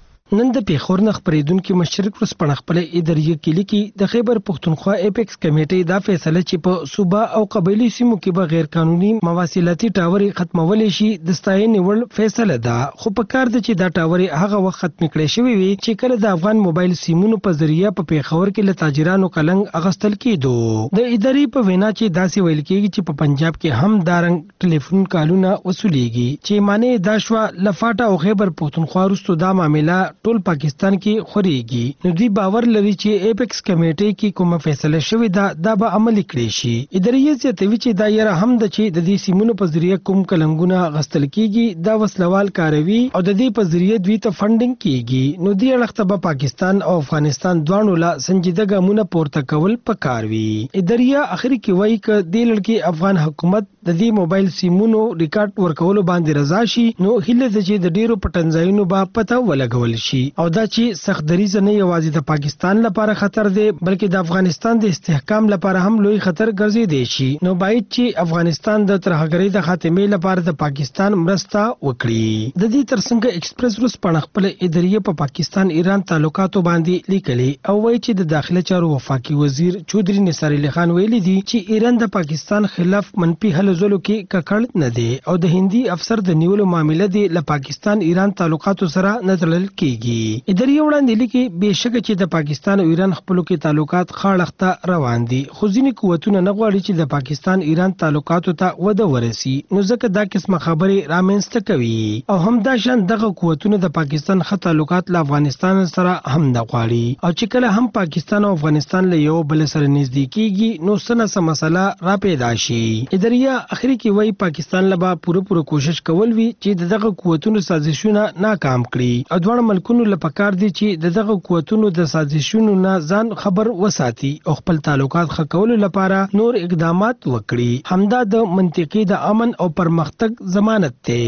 نن د پیښور نه خبرېدونکو مشرک ورځپاڼه خپل ادارې کې لیکي د خیبر پښتونخوا اپیکس کمیټې دا فیصله چې په صوبه او قبایلی سیمو کې به غیر قانوني مواصلاتي ټاورې ختمولې شي د ستاینې وړ فیصله ده. خو په کار ده چې دا ټاورې هغه وخت ختم کړي شوی وي چې کله د افغان موبایل سیمونو په ذریعہ په پیښور کې له تاجرانو کلنګ اغستل کېدو. د ادارې په وینا چې داسې ویل کېږي چې په پنجاب کې هم دارنګ ټلیفون کالونه وصولیږي چې معنی دا شو لفاټه او خیبر پښتونخوا وروسته دا معاملہ ټول پاکستان کې خوريږي. نو دوی باور لري چې اپیکس کمیټې کې کومه فیصله شوې ده دا به عملي کړي شي. ادارې زیاتوي چې دا یره هم د چې د دې سیمونو په ذریعہ کوم کلنګونه غستل کیږي دا وسلوال کاروي او د دې په ذریعہ دوی ته فندینګ کیږي. نو دې اړخته به پاکستان او افغانستان دواړو لا سنجیده ګامونه پورته کول پکاروي. ادارې اخري کې وایي ک د لړکی افغان حکومت د دې موبایل سیمونو ریکارډ ورکولو باندې رضا شي نو هله د چې د ډیرو پټنځایونو با پته ولګول شي او دا چې سخت دریځ نه یوازې د پاکستان لپاره خطر دی بلکې د افغانستان د استحکام لپاره هم لوی خطر ګرځیدي شي. نو باید چې افغانستان د ترهګرۍ د خاتمې لپاره د پاکستان مرسته وکړي. د دې ترڅنګ ایکسپریس روس په خپل ادارې په پاکستان ایران تعلقاتو باندې لیکلي او وایي چې د داخله چارو وفاقي وزیر چودري نثار علي خان ویلي دي چې ایران د پاکستان خلاف منفي هلو ځلو کې ککړ نه دی او د هندي افسر د نیولو معاملې دی له پاکستان ایران تعلقاتو سره نه تړل کیږي. ادارې وړاندې لیکي بهشکه چې د پاکستان او ایران خپلو کې تعلقات خاړخته روان دي خو ځینې قوتونه نه غواړي چې د پاکستان ایران تعلقاتو ته وده ورسي نو ځکه دا قسمه خبرې رامنځته کوي او همدا شان دغه قوتونه د پاکستان خط تعلقات له افغانستان سره هم نه غواړي او چې کله هم پاکستان او افغانستان له یو بل سره نږدې کیږي نو سنه سم مسله را پیدا شي. ادارې اخري کې وایي پاکستان لبا پوره پوره کوشش کول وی چې دغه قوتونو سازشونه ناکام کړي او دوه ملکونو لپاره دي چې دغه قوتونو د سازشونو نه ځان خبر وساتي او خپل تعلقات ښه کولو لپاره نور اقدامات وکړي. همدا د منطقي د امن او پرمختګ ضمانت دی.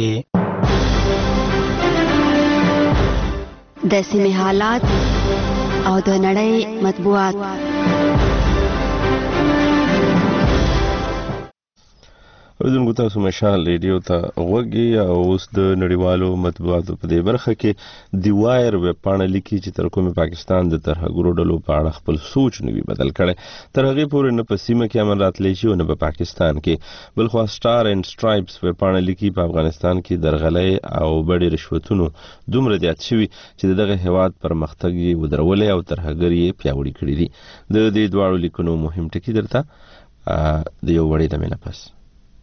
د سیمې حالات او د نړۍ مطبوعات. اوریدونکو تاسو مشال ریډیو ته غوږی او اوس د نړیوالو مطبوعاتو په دې برخه کې دی وایر ویب پاڼه لیکي چې تر کومه پاکستان د ترهګرو ډلو په اړه خپل سوچ نوي بدل کړي تر هغه پورې نه په سیمه کې امن راتلی شي او نه په پاکستان کې بل خو سٹار اینڈ سټرایپس ویب پاڼه لیکي په افغانستان کې درغلۍ او بډې رشوتونو دومره زیات شوي چې دغه هواد پرمختګ یې ودرولې او ترهګر یې پیاوړي کړي دي د دې دواړو لیکنو مهم ټکی درته د یو وړې د مینه پس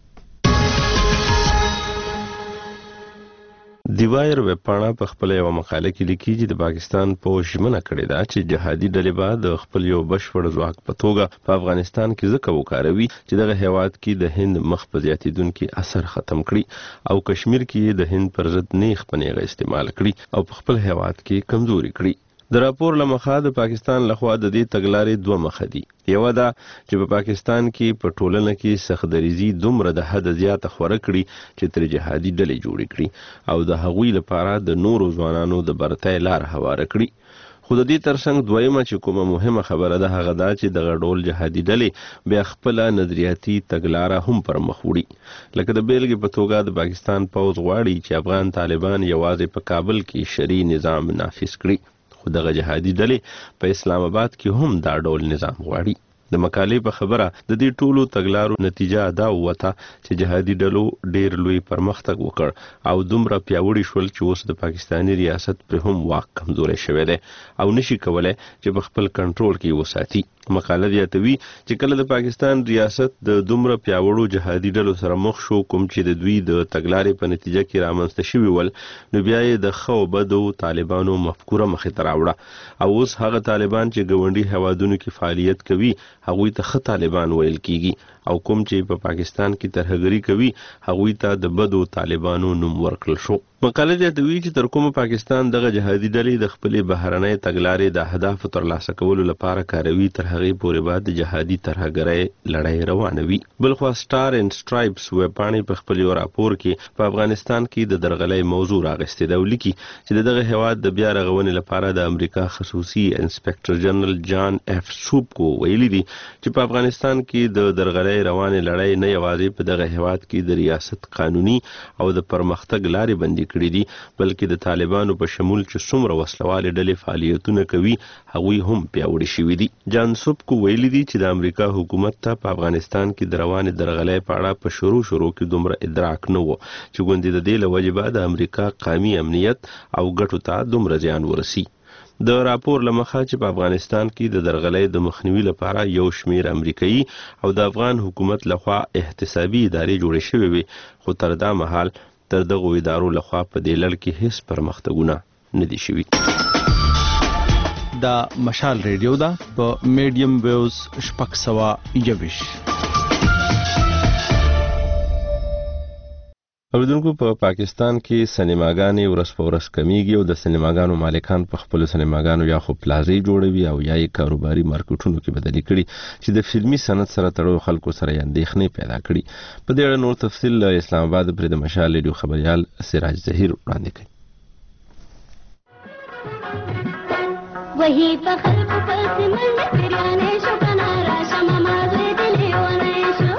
دی وایر ویب پاڼه په خپل یو مقاله کې لیکي چې د پاکستان په ژمنه کړې ده چې جهادي ډلې به د خپل یو بشپړ ځواک په توګه په افغانستان کې ځکه وکاروي چې دغه هیواد کې د هند مخ په زیاتیدونکي اثر ختم کړي او کشمیر کې د هند پر ضد نیغ په نیغه استعمال کړي او په خپل هیواد کې کمزوري کړي. د راپور لمخه د پاکستان لخوا د دې تګلارې دوه مخه دي. یو دا چې په پاکستان کې په ټولنه کې سختدریزي دومره د حد زیاته خوره کړي چې تر جهادي ډلې جوړې کړي او د هغوی لپاره د نورو ځوانانو د برتۍ لار هواره کړي. خو د دې ترڅنګ دویمه چې کومه مهمه خبره ده هغه دا چې دغه ډول جهادي ډلې بیا خپل نظریاتي تګلاره هم پر مخ وړي. لکه د بیلګې په توګه د پاکستان پوځ غواړي چې افغان طالبان یوازې په کابل کې شرعي نظام نافذ کړي. خو دغه جهادي ډلې په اسلام آباد کې هم دا ډول نظام غواړي. د مقالې په خبره د دې ټولو تګلارو نتیجه دا وته چې جهادي ډلو ډیر لوی پرمختګ وکړ او دومره پیاوړي شول چې اوس د پاکستاني ریاست پر هم واک کمزوري شوی دی او نشي کولای چې په خپل کنټرول کې وساتي. مقاله زیاتوي چې کله د پاکستان ریاست د دومره پیاوړو جهادي ډلو سره مخ شو کوم چې د دوی د تګلارې په نتیجه کې رامنځته شوي ول نو بیا یې د ښه او بدو طالبانو مفکوره مخې ته راوړه او اوس هغه طالبان چې ګاونډي هیوادونو کې فعالیت کوي هغوی ته ښه طالبان ویل کیږي او کوم چې په پاکستان کې ترهګري کوي هغوی ته د بدو طالبانو نوم ورکړل شو. مقاله زیاتوي چې تر کومه پاکستان دغه جهادي ډلې د خپلې بهرنۍ تګلارې د اهدافو ترلاسه کولو لپاره کاروي تر هغې پورې به د جهادي ترهګرۍ لړۍ روانه وي. بل خو سټار اینډ سټرایپس ویب پاڼې په خپل یو راپور کې په افغانستان کې د درغلۍ موضوع راغستې ده او لیکي چې د دغه هیواد د بیا رغونې لپاره د امریکا خصوصي انسپکټر جنرال جان اف سوبکو ویلي دي چې په افغانستان کې د درغلۍ روانې لړۍ نه یوازې په دغه هیواد کې د ریاست قانوني او د پرمختګ لارې بندي کړي دي بلکې د طالبانو په شمول چې څومره وسلوالې ډلې فعالیتونه کوي هغوی هم پیاوړي شوي دي. جان سوبکو ویلي دي چې د امریکا حکومت ته په افغانستان کې د روانې درغلۍ په اړه په شروع شروع کې دومره ادراک نه و چې ګوندې د دې له وجې به د امریکا قومي امنیت او ګټو ته دومره زیان ورسي. د راپور لمخه چې په افغانستان کې د درغلۍ د مخنیوي لپاره یو شمیر امریکایي او د افغان حکومت لخوا احتسابي ادارې جوړې شوې وي خو تر دا مهال تر دغو ادارو لخوا په دې لړ کې هیڅ پرمختګونه نه دي شوي. دا مشال ریډیو ده په میډیم ویوز شپږ سوه یویش. اوریدونکو په پاکستان کې سینماګانې ورځ په ورځ کمیږي او د سینماګانو مالکان په خپل سینماګانو یا خو پلازې جوړوي او یا یې کاروباري مارکیټونو کې بدلي کړي چې د فلمي صنعت سره تړلو خلکو سره یې اندېښنې پیدا کړي. په دې اړه نور تفصیل له اسلام آباد پرې د مشال ریډیو خبريال سراج ظهیر وړاندې کوي. وہی په خلکو پسې منډې پریانې شو کنه راشه ماما زوی دلې ونې شو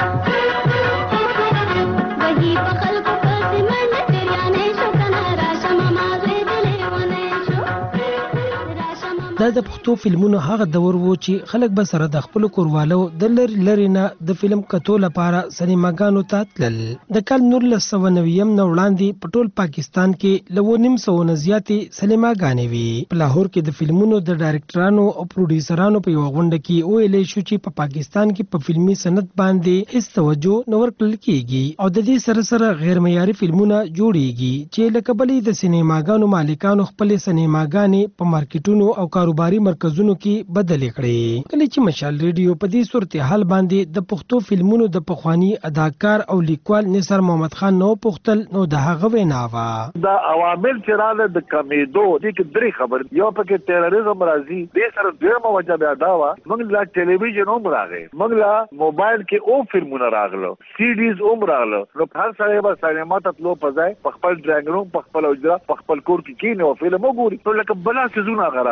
وہی په خلکو پسې منډې پریانې شو کنه راشه ماما زوی دلې ونې شو. دا د پښتو فلمونو هغه دور وو چې خلک به سره د خپل کوروالو د لری لری نه د فلم کتو لپاره سینماګانو ته تلل. د کال نولس سوه نویم نه وړاندې په ټول پاکستان کې له اووه نیم سوو نه زیاتې سینماګانې وي. په لاهور کې د فلمونو د ډایرکټرانو او پروډیوسرانو په یوه غونډه کې وویلی شو چې په پا پاکستان کې په فلمي صنعت باندې هیڅ توجه نه ورکړل کېږي او د دې سره سره غیر معیاري فلمونه جوړیږي چې له کبلې د سینماګانو مالکانو خپلې سینماګانې په مارکیټونو او کاروباري مرکزونو کې بدلې کړې. کله چې مشال ریډیو په دې صورتحال باندې د پښتو فلمونو د پخوانی اداکار او لیکوال نثار محمد خان نو پختل نو د هغه وینا وا دا عوامل چې رااله د کمیدو دي کې درې خبر یو پکې ټیرریزم راځي د سره دویمه وجه بیا دا وا موږ لا ټلویزیون هم راغی موږ لا موبایل کې او فلمونه راغلو سی ډیز هم راغلو نو هر سړی به سینما ته تلو په ځای په خپل ډرایینګ روم په خپل اجرا په خپل کور کې کینې او فلم وګوري نو لکه بلا سيزونه غراله موږ ته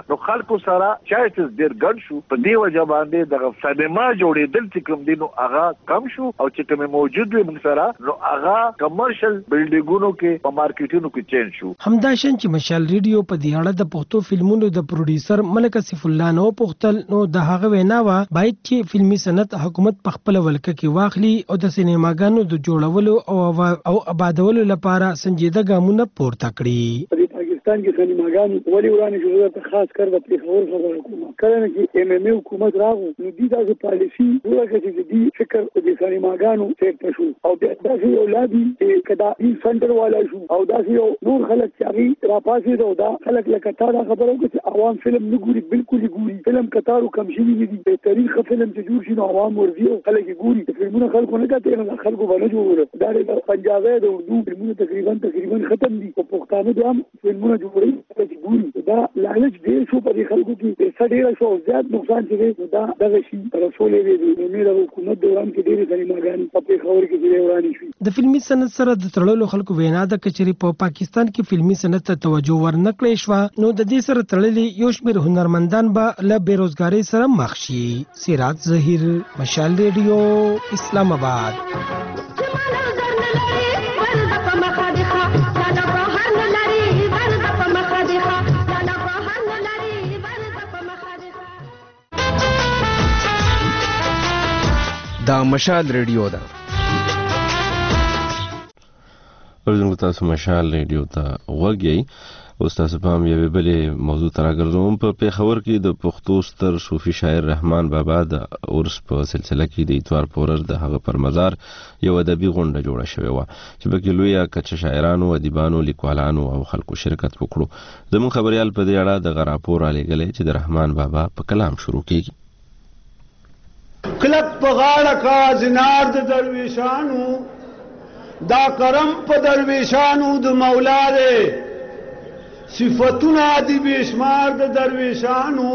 کا نو خلکو سره چایس ډیر ګڼ شو په دې وجه باندې د سینما جوړېدل چې کوم دي نو هغه کم شو او چې کوم موجود وي موږ سره نو هغه کمرشل بلډینګونو کې په مارکیټونو کې چینج شو. همداشان چې مشال ریډیو په دې اړه د پښتو فلمونو د پروډوسر ملک اسف الله نو پختل نو د هغه وینا وا باید چې فلمي صنعت حکومت په خپل ولکه کې واخلي او د سینماګانو د جوړولو او او آبادولو لپاره سنجیده ګامونه پورته کړي. پاکستان کې سینماګانو ولې ورانه جوړه ته خاص کر د پیښور خبره کوم کله چې ایم ایم ای حکومت راغو نو دي داسې پالیسی جوړه کړي چې دي فکر د سینماګانو څخه شو او د داسې اولادي چې کدا ای سنټر والا شو او داسې یو نور خلک چې هغه راپاسې دا دا خلک لکه تا دا خبره کوي چې عوام فلم نه ګوري بالکل ګوري فلم کتارو کم شي دي د تاریخ فلم چې جوړ شي نو عوام ورځي او خلک ګوري فلمونه خلکو نه کوي نه خلکو باندې جوړ دا د پنجابي د اردو فلمونه تقریبا تقریبا ختم دي او پښتانه د هم فلمونه جوړي چې ګوري دا لعنت ډیر شو په خلکو کې پیسې ډیر شو زیات نقصان چې دا دغه شي رسولې دي نو مې د حکومت دوران کې ډیر سینماګان په خبر کې ډیر وراني شي. د فلمي صنعت سره د تړلو خلکو وینا د کچري په پاکستان کې فلمي صنعت ته توجه ورنکړې شو نو د دې سره تړلې یو شمېر هنرمندان به له بیروزګاری سره مخ شي. سراج ظهیر مشال ریډیو اسلام آباد. دا مشال ریډیو ده. ورځو تاسو مشال ریډیو ته وګورئ او تاسو پام یې بلې موضوع تر راګرځوم. په پیښور کې د پښتو ستر صوفي شاعر رحمان بابا د عرس په سلسله کې د اتوار پورر د هغه پر مزار یو ادبي غونډه جوړه شوې وه چې پکې لویه کچه شاعرانو ادیبانو لیکوالانو او خلکو شرکت وکړو. زموږ خبریال په دې اړه د غراپور رالیږلی چې د رحمان بابا په کلام شروع کیږي. کلک په غاړه کا زنار د درویشانو دا کرم په درویشانو د مولا دی صفتونه دی بشمار د درویشانو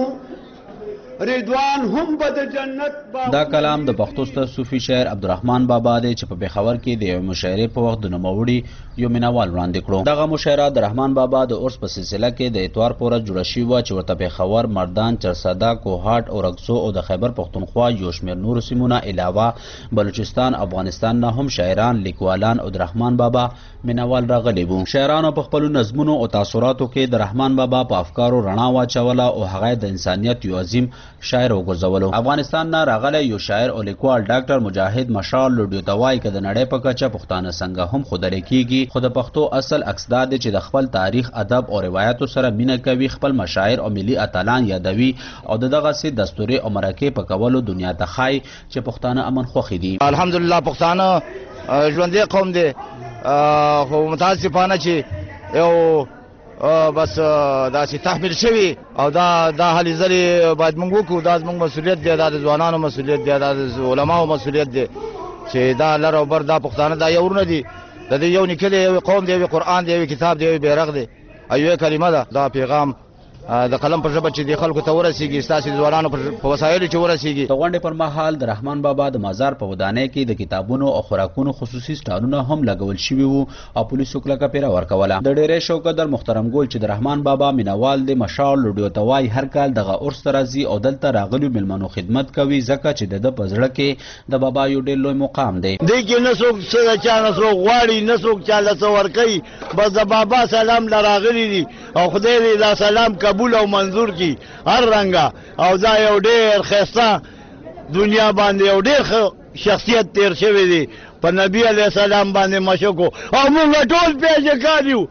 رضوان هم به د جنت. دا کلام د پښتو ستر صوفي شاعر عبدالرحمن بابا دی چې په پیښور کې د یو مشاعرې په وخت د نوموړي یو مینوال وړاندې کړو. دغه مشاعره د رحمان بابا د عرس په سلسله کې د اتوار پورې جوړه شوې وه چې ورته پیښور، مردان، چرسده، کوهاټ، اورکزو او د خیبر پښتونخوا یو شمېر نورو سیمونه علاوه بلوچستان، افغانستان نه هم شاعران، لیکوالان او د رحمان بابا مینوال راغلي وو. شاعرانو په خپلو نظمونو او تاثراتو کې د رحمان بابا په افکارو رڼا واچوله او هغه د انسانیت یو عظیم شاعر وګرځولو. افغانستان نه راغلی یو شاعر او لیکوال ډاکټر مجاهد مشال لوډیو ته وایي که د نړۍ په کچه پښتانه څنګه هم ښودلی کېږي خو د پښتو اصل عکس دا دی چې د خپل تاریخ، ادب او روایاتو سره مینه کوي، خپل مشاعر او ملي اتلان یادوي او د دغسې دستورې او مرکې په کولو دنیا ته ښایي چې پښتانه امن خوښې دي. الحمدلله پښتانه ژوندی قوم دی خو متاسفانه چې یو بس داسې تحمیل شوي او دا دا هلې ځلې باید موږ وکړو. دا زموږ مسؤلیت دی، دا د ځوانانو مسؤلیت دی، دا د علماو مسؤلیت دی چې دا لر او بر دا پښتانه دا یو ورونه دي د دې یو نیکه دی، یو قوم دی، یو قرآن دی، یو کتاب دی، یو بیرغ دی او یو کلمه ده. دا پیغام د قلم پر ژبه چې د خلکو ته ورسیږي، ستاسې د ځوانانو په وسایلو چې ورسیږي. د غونډې پر مهال د رحمان بابا د مزار په ودانۍ کې د کتابونو او خوراکونو خصوصي سټالونه هم لګول شوي وو او پولیسو کلکه پیره ورکوله. د ډېرې شوقدر محترم ګل چې د رحمان بابا مینوال د مشال لوډیو ته وایي هر کال دغه عرس ته راځي او دلته راغلیو میلمنو خدمت کوي ځکه چې د ده په زړه کې د بابا یو ډېر لوی مقام دی. دې کې نه څوک څه د چا نه څوک غواړي، نه څوک چا له څه ورکوي، بس د بابا سلام له راغلي دي او خدای دې دا سلام قبول او منظور کی هر رنګه او دا یو ډېر ښایسته دنیا باندې یو ډېر شخصیت تیر شوی دی په نبی علیه السلام باندې مشکو او موږ ټول پیژکار یو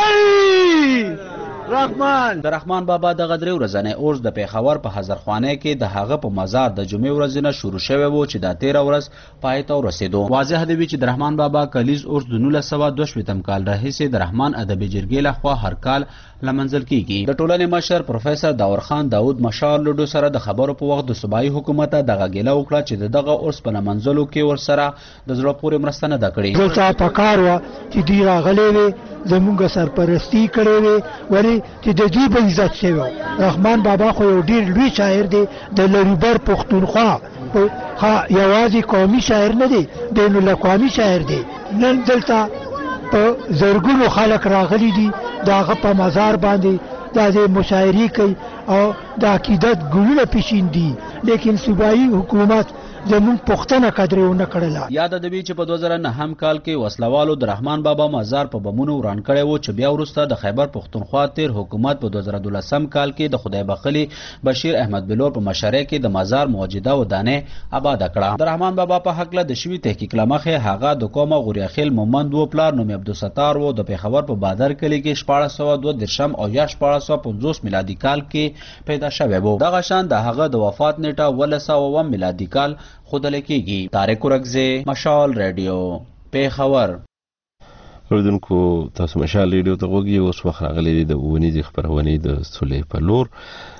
بای رحمان. د رحمان بابا دغه درې ورځنی عرس د پیښور په حضرخوانۍ کې د هغه په مزار د جمعې ورځې نه شروع شوی و چې دا تېره ورځ پای ته ورسېدو. واضح دی چې د رحمان بابا کلیز عرس د نولس سوه دوه شپېتم کال راهیسې د رحمان ادبي جرګې لخوا هر کال لمنځل کیږي. د ټولنې مشر پروفیسر داور خان داود مشال لوډو سره د خبرو په وخت د صوبایي حکومت دغه ګیله وکړه چې د دغه عرس په لمنځلو کې ورسره د زړه پورې مرسته نه ده کړې. دلته پکار وه چې دوی راغلې وې زمونږ سرپرستي کړې وې ولې چې د دوی به عزت شوی. رحمان بابا خو یو ډېر لوی شاعر دی د لریبر پښتونخوا یوازې قومي شاعر نه دی، بین الاقوامي شاعر دی. نن دلته په زرګونو خلک راغلي دي د هغه په مزار باندې دا د مشاعرې کوي او د عقیدت ګلونه پیشیندي، لیکن صوبایي حکومت زموږ پوښتنه قدرې ونه کړله. یاد د دوی چې په دوه زره نهم کال کې وسلوالو د رحمان بابا مزار په بمونو وران کړی و، چې بیا وروسته د خیبر پښتونخوا تیر حکومت په دوه زره دولسم کال کې د خدای بخلي بشیر احمد بلور په مشرۍ کې د مزار موجوده ودانۍ آباده کړه. د رحمان بابا په هکله د شوي تحقیق له مخې هغه د قومه غوریاخیل مومند و، پلار نوم عبدالستار و، د پېښور په بادر کلي کې شپاړس سوه دوه دېرشم او یا شپاړس سوه پنځوس میلادي کال کې پیدا شوی و. دغه شان د هغه د وفات نیټه اوولس سوه اووم میلادي کال ښودل کېږي. طارق ورکزی، مشال ریډیو، پېښور. اوریدونکو تاسو مشال ریډیو ته غوږ یې. اوس وخت راغلی دی د اوونیزې خپرونې د سولې په لور.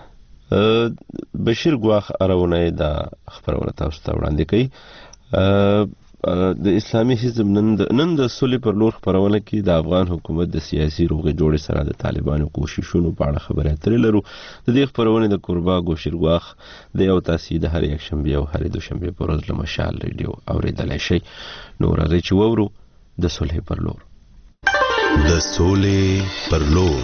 بشیر ګواخ اراونی دا خپرونه تاسو ته وړاندې کوي. د اسلامي حزب نن د سولې پر لور خپرونه کې د افغان حکومت د سیاسي روغې جوړې سره د طالبانو کوششونو په اړه خبرې اترې لرو. د دې خپرونې د کوربه بشیر ګواخ د یو تاسې د هر یکشنبې او هر دوشنبې په ورځ له مشال ریډیو اورېدلی شئ. نو راځئ چې واورو د سولې پر لور. د سولې پر لور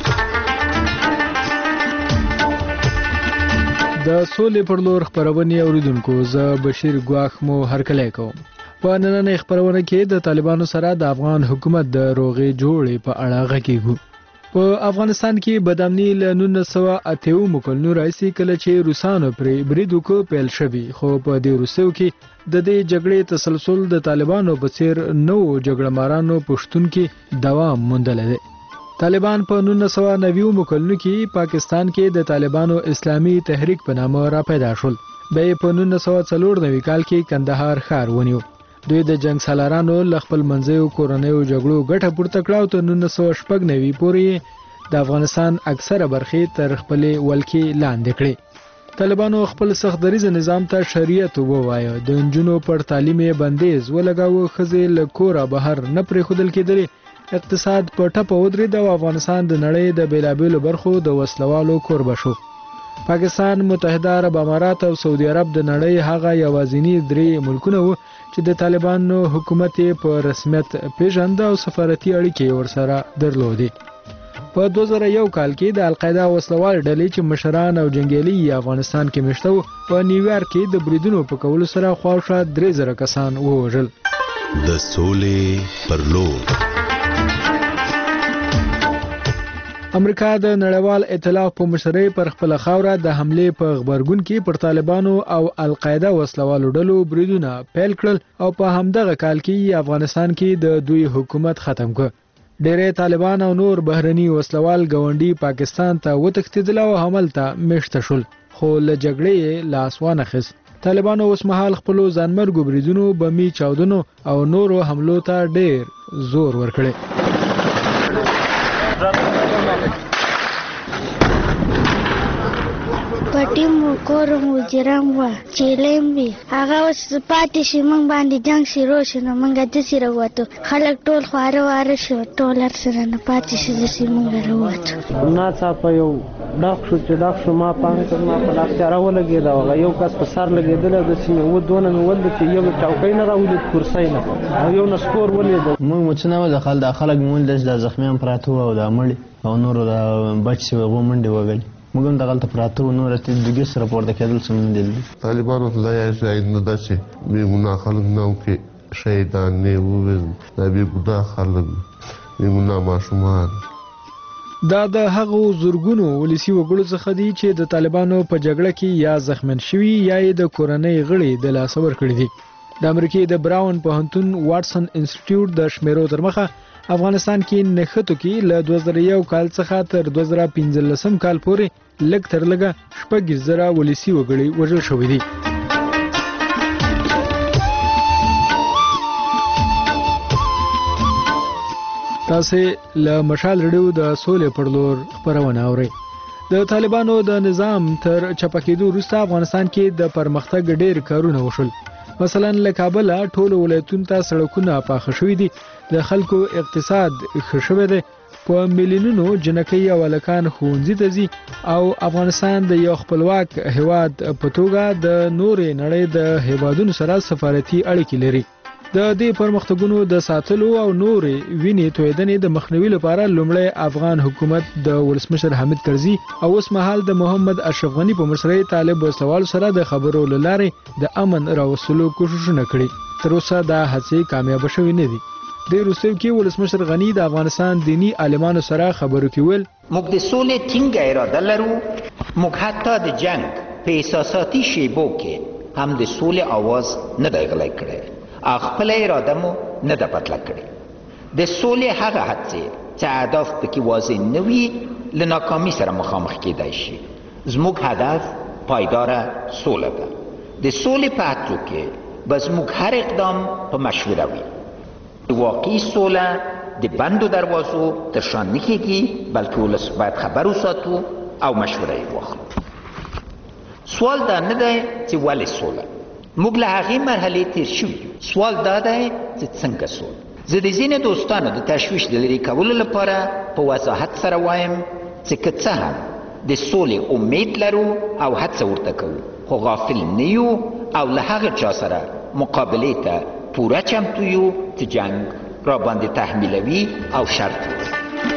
د سولې پر لور خپرونې اوریدونکو، زه بشیر ګواخ مو هرکلی کوم. په نننۍ خپرونه کې د طالبانو سره د افغان حکومت د روغې جوړې په اړه غږیږو. په افغانستان کې بدامني له نولس سوه اته اووه کلونو راهیسې کله چې روسانو پرې برید وکړ پیل شوي، خو په دې وروستیو کې د دې جګړې تسلسل د طالبانو په څیر نوو جګړه مارانو په شتون کې دوام موندلی دی. طالبان په نولس سوه نوي اووه کلونو کې پاکستان کې د طالبانو اسلامي تحریک په نامه را پیدا شول. بیا یې په نولس سوه څلور نوي کال کې کندهار ښار ونیو. دوی د جنگ سالارانو له خپل منځیو کورنیو جګړو ګټه پورته کړه او تر نولس سوه شپږ نوي پورې د افغانستان اکثره برخې تر خپلې ولکې لاندې کړې. طالبانو خپل سخت دریځ نظام ته شریعت ووایه، د نجونو پر تعلیم یې بندیز ولګاوه، ښځې له کوره بهر نه پرېښودل کېدلې، اقتصاد په ټپه ودرېد او افغانستان د نړۍ د بېلابېلو برخو د وسلوالو کوربه شو. پاکستان، متحده عرب امارات او سعودي عرب د نړۍ هغه یوازینی درې ملکونه وو چې د طالبانو حکومت په رسمیت پیژنده او سفارتي اړیکې ورسره درلودې. په دوه زره یو کال کې د القاعده وسلوال ډلې چې مشران او جنګیالي افغانستان کې مېشته وو، په نیویارک کې د بریدونو په کولو سره خواوشا درې زره کسان ووژل. د سولې پر لور. امریکا د نړیوال ائتلاف په مشرۍ پر خپل خاوره د حملې په غبرګون کې پر طالبانو او القاعده وسلوالو ډلو بریدونه پیل کړل او په همدغه کال کې افغانستان کې د دوی حکومت ختم کړ. ډېری طالبان او نور بهرني وسلوال ګاونډي پاکستان ته وتښتېدل او هملته میشته شول، خو له جګړې لاس وانخیست. طالبانو اوس مهال خپلو ځانمرګو بریدونو، بمي چاودنو او نورو حملو ته ډېر زور ورکړی. پټي مو کور مو جرم وه چیلم وي هغه اوس پاتې شي موږ باندې جنګ شروع شو نو موږ داسې راووتو خلک ټول خواره واره شو ټول هر سره نه پاتې شي داسې موږ راووتو. ناڅاپه یو ډاک شو چې ډاک شو ما پام کړ ما په لاس تیاره ولګېده هغه یو کس په سر لګېدلی داسې مې ودونه مې ولید چې یو چوکۍ نه راولید کرسۍ نه او یو نسکور ولید. موږ مو څه نه ول د خلک مې ولیدل چې دا زخمیان پراته وو او دا مړي او نورو دا بچ شوي هغو منډې وهلې. موږ هم دغلته پراته وو نور د دوږې سره پورته کېدل څه مې لیدل. طالبانو ته دا یې آینده داسې بې ګناه خلک نه وکړي، شهیدان نه ووژل، دا بې ګناه خلک بې ګناه ماشومان. دا د هغو زرګونو ولسي وګړو څخه دي چې د طالبانو په جګړه کې یا زخمن شوي یا یې د کورنۍ غړي د لاسه ورکړي دي. د امریکې د براون پوهنتون واټسن انسټیټیوټ د شمیرو تر مخه افغانستان کې نښتو کې له دوه زره یو کال څخه تر دوه زره پنځلسم کال پورې لږ تر لږه شپږ زره ولسي وګړي وژل شوي دي. تاسې له مشال ریډیو د سولې پر لور خپرونه اورئ. د طالبانو د نظام تر چپه کېدو وروسته افغانستان کې د پرمختګ ډېر کارونه وشول. مثلا له کابله ټولو ولایتونو ته سړکونه پاخه شوي دي، د خلکو اقتصاد ښه شوی دی، په میلیونونو جنکۍ او هلکان ښوونځي ته ځي او افغانستان د یو خپلواک هیواد په توګه د نورې نړۍ د هیوادونو سره سفارتي اړیکې لري. د دې پرمختګونو د ساتلو او نورې وینې تویدنې د مخنیوي لپاره لومړی افغان حکومت د ولسمشر حامد کرزي او اوس مهال د محمد اشرف غني په مشرۍ طالب وسوال سره د خبرو لاره د امن راوستلو کوششونه کړي. تر اوسه دا هڅې کامیاب شوې نه دي. د روسیې کې ولسمشر غني د افغانستان دینی عالمانو سره خبرو کې ویل موږ د سولې ټینګه اراده لرو. موږ حتی د جنگ په احساساتي شیبو کې هم د سولې आवाज نه دی غلی کړی. خپل اراده مو نه ده بدله کړې. د سولې هغه هڅې چې اهداف پکې واضح نه وي له ناکامي سره مخامخ کیدای شي. زموږ هدف پایداره سوله ده. د سولې په هڅو کې به زموږ هر اقدام په مشوره وي. واقعي سوله د بندو دروازو تر شا نه کیږي بلکې ولس باید خبر وساتو او مشوره یې واخلو. سوال دا نه دی چې ولې سوله. موږ له هغې مرحلې تیر شوي یو. سوال دا دی چې څنګه سوله. زه د ځینې دوستانو د تشویش د لرې کولو لپاره په وضاحت سره وایم چې که څه هم د سولې امید لرو او هڅه ورته کوو خو غافل نه یو او له هغه چا سره مقابلې ته پوره چمتو یو چې جنگ را باندې تحمیلوي او شرط وي.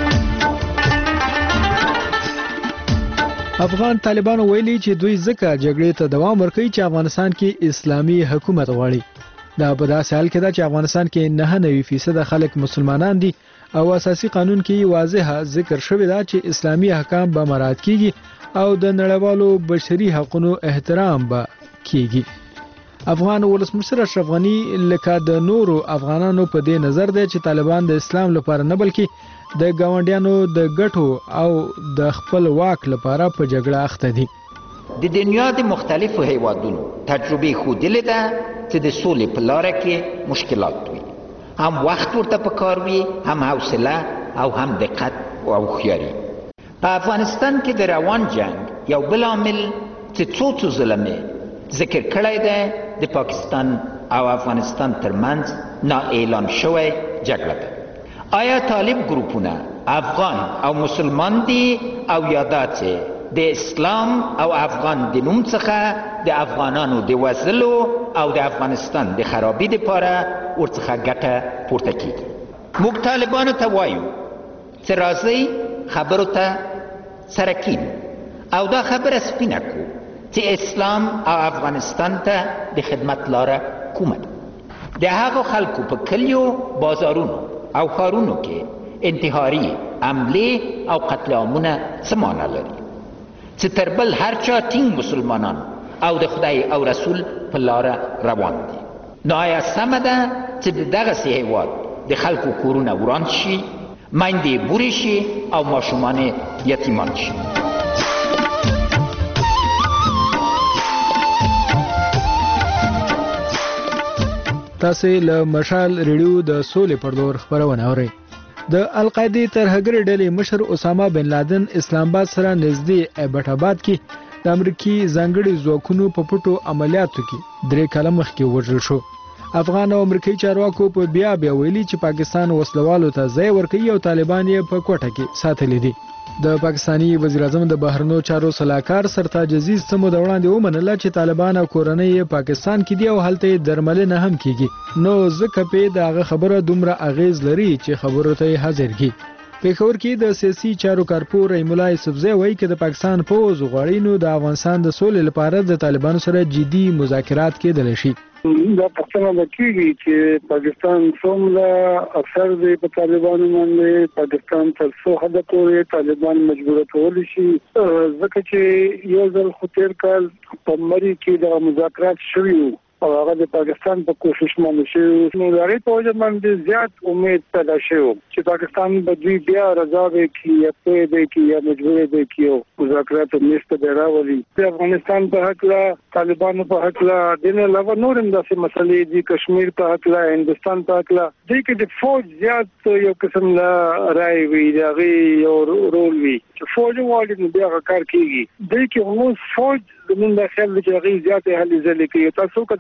افغان طالبانو ویلي چې دوی ځکه جګړې ته دوام ورکوي چې افغانستان کې اسلامي حکومت غواړي. دا په داسې حال کې ده چې افغانستان کې نه نوي فیصد خلک مسلمانان دي او اساسي قانون کې واضح ذکر شوی ده چې اسلامي احکام به مراعات کیږي او د نړیوالو بشري حقوقو احترام به کیږي. افغان ولسمشر اشرف غني لکه د نورو افغانانو په دې نظر دی چې طالبان د اسلام لپاره نه بلکې د ګاونډیانو د ګټو او د خپل واک لپاره په جګړه اخته دي. د دنیا د مختلفو هیوادونو تجربه ښودلې ده چې د سولې په لاره کې مشکلات وي. هم وخت ورته پکار وي، هم حوصله او هم دقت او هوښیاري. په افغانستان کې د روان جنگ یو بل عامل چې څو څو ځله مې ذکر کړی دی د پاکستان او افغانستان ترمنځ نا اعلان شوی جګړه ده. آیا طالب گروپونه افغان او مسلمان دي او یا دا چې د اسلام او افغان د نوم څخه د افغانانو د وژلو او د افغانستان د خرابي دپاره ورڅخه ګټه پورته کیږي؟ موږ طالبانو ته وایو چې راځئ خبرو ته سره کینو او دا خبره سپینه کړو چې اسلام او افغانستان ته د خدمت لاره کومه ده. د هغو خلکو په کلیو، بازارونو او ښارونو کې انتحاري حملې او قتل عامونه څه معنا لري چې تر بل هر چا ټینګ مسلمانان او د خدای او رسول په لاره روان دي. نو آیا سمه ده چې د دغسې هیواد د خلکو کورونه وران شي، میندې بورې شي او ماشومان یتیمان شي؟ تاسو له مشال ریډیو د سولې پر دور خبرونه اورئ. د القاعده ترهګر ډلې مشر اسامه بن لادن اسلام آباد سره نږدې ایبټ آباد کې د امریکای ځانګړي ځواکونو په پټو عملیاتو کې درې کاله مخکې وژل شو. افغان او امریکایي چارواکو په بیا بیا ویلي چې پاکستان وسلوالو ته ځای ورکوي او طالبان یې په کوټه کې ساتلي دي. د پاکستانی وزیر اعظم د بهرنیو چارو صلاحکار سرتاج عزیز سمو د وړاندې ومنله چې طالبان او کورنۍ پاکستان کې دي او هلته درملنه هم کیږي. نو ځکه په دغه خبره دومره اغیز لري چې خبرو ته حاضر کی. پیښور کې د سیاسي چارو کارپور رحیم الله یوسفزی وایي چې د پاکستان پوز غواړي نو د افغانستان د سولې لپاره د طالبانو سره جدي مذاکرات کېدل شي. دا پښتنه د کیږي چې پاکستان څومره اثر دی په طالبانو باندې، پاکستان تر څو حد پورې طالبان مجبور کول شي. ځکه چې یو ځل خو تیر کال په مری کې د مذاکرات شوي او هغه د پاکستان په کوشش باندې شو. نو لري په وجه باندې زیات امید پیدا شو چې پاکستان به دوی بیا رضا وکړي یا په دې کې یا مجبور دي کې مذاکرات نشته دی راولي. د افغانستان په حق لا طالبانو په حق لا دین علاوه نور هم داسې مسلې دي، کشمیر په حق لا، هندستان په حق لا، دې کې د فوج زیات یو قسم لا راي وي دغه یو رول وي چې فوج والی نو بیا کار کوي. دې کې نو فوج زمونږ د خیال چې هغه زیات هلي ځلې کوي. تاسو کته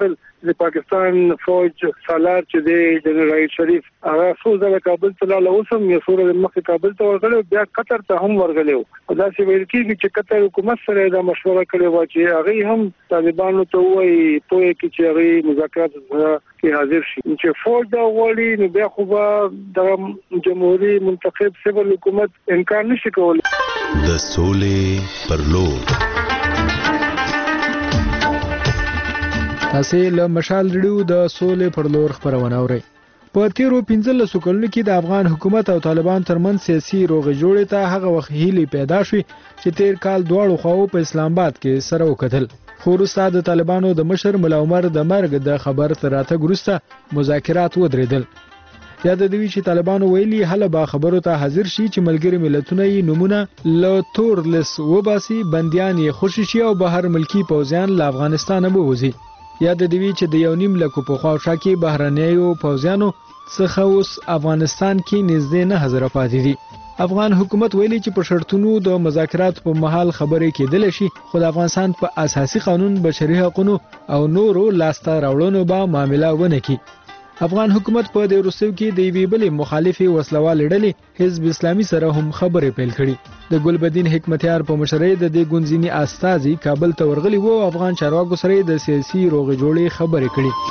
ویل د پاکستان فوج سالار چې دی جنرال شریف هغه څو ځله کابل ته لاله اوسم یو څو ورځې مخکې کابل ته ورغلی بیا قطر ته هم ورغلی او دا چې ویل کېږي چې قطر حکومت سره دا مشوره کړې وه چې هغه هم طالبانو ته وایي پوهه کې چې هغه مذاکرات کې حاضر شي چې فوج دا غواړي نو بیا خو به د جمهوریت منتخب سیول حکومت انکار نشي کولی. د سولې پر لور تاسې له مشال ریډیو د سولې پر لور خپرونه اورئ. په تیرو پنځلسو کلونو کې د افغان حکومت او طالبان ترمنځ سیاسي روغې جوړې ته هغه وخت هیلې پیدا شوې چې تیر کال دواړو خواو په اسلام آباد کې سره وکتل. خو وروسته د طالبانو د مشر ملا عمر د مرګ د خبر تر راتګ وروسته مذاکرات ودرېدل. یاد دی چې طالبانو ویلي هله با خبرو ته حاضر شي چې ملګری ملتونه یې نمونه له تور لس وباسي، بندیان یې خوشي شي او بهر ملکی پوځیان له افغانستانه ووځي. یاد دی چې د یو نیم لکو په خواوشا کې بهرنیو پوځیانو څخه اوس افغانستان کې نږدې نه هزاره پاتې دي. افغان حکومت ویلي چې په شرطونو د مذاکرات په محل خبرې کېدل شي، خو د افغانستان په اساسي قانون، بشري حقوقو او نورو لاسته راوړنو به معامله ونه کړي. افغان حکومت په دې وروستیو کې د یوې بلې مخالفې وسلوالې ډلې حزب اسلامي سره هم خبرې پیل کړي. د ګلبدین حکمتیار په مشرۍ د دې ګوندځینی استازي کابل ته ورغلي وو او افغان چارواکو سره د سیاسي روغې جوړې خبرې کړي.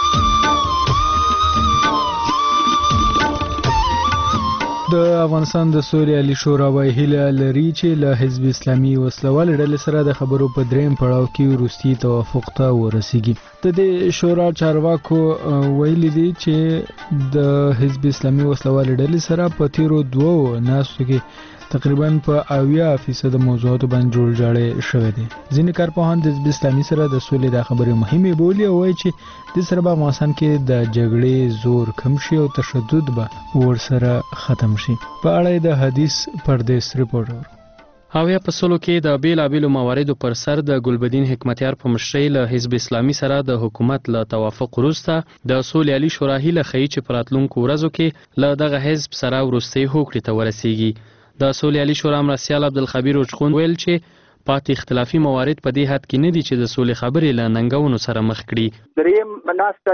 د افغانستان د سولې عالی شورا وايي هیله لري چې له حزب اسلامي وسلوال ډلې سره د خبرو په دریم پړاو کې وروستي توافق ته ورسیږي. د دې شورا چارواکو ویلي دي چې د حزب اسلامي وسلوال ډلې سره په تیرو دوو ناستو کې تقریبا په اویا فیصد موضوعاتو باندې جوړ جاړی شوی دی. ځینې کارپوهان د حزب اسلامي سره د سولې د خبرې مهمې بولي او وایي چې د سره به افغانستان کې د جګړې زور کم شي او تشدد به ورسره ختم شي. په اړه د حدیث پردیس ریپورټر اویا په سلو کې د بیلابیلو مواردو پر سر د ګلبدین حکمتیار په مشرۍ له حزب اسلامي سره د حکومت له توافق وروسته د سولې عالی شورا هیله ښیي چې په راتلونکو ورځو کې له دغه حزب سره وروستۍ هوکړې ته ورسیږي. د سولې عالی شورا مرستیال عبدالخبیر اوچخون ویل چې پاتې اختلافي موارد په دې حد کې نه دي چې د سولې خبرې له ننګونو سره مخ کړي. دریم ناسته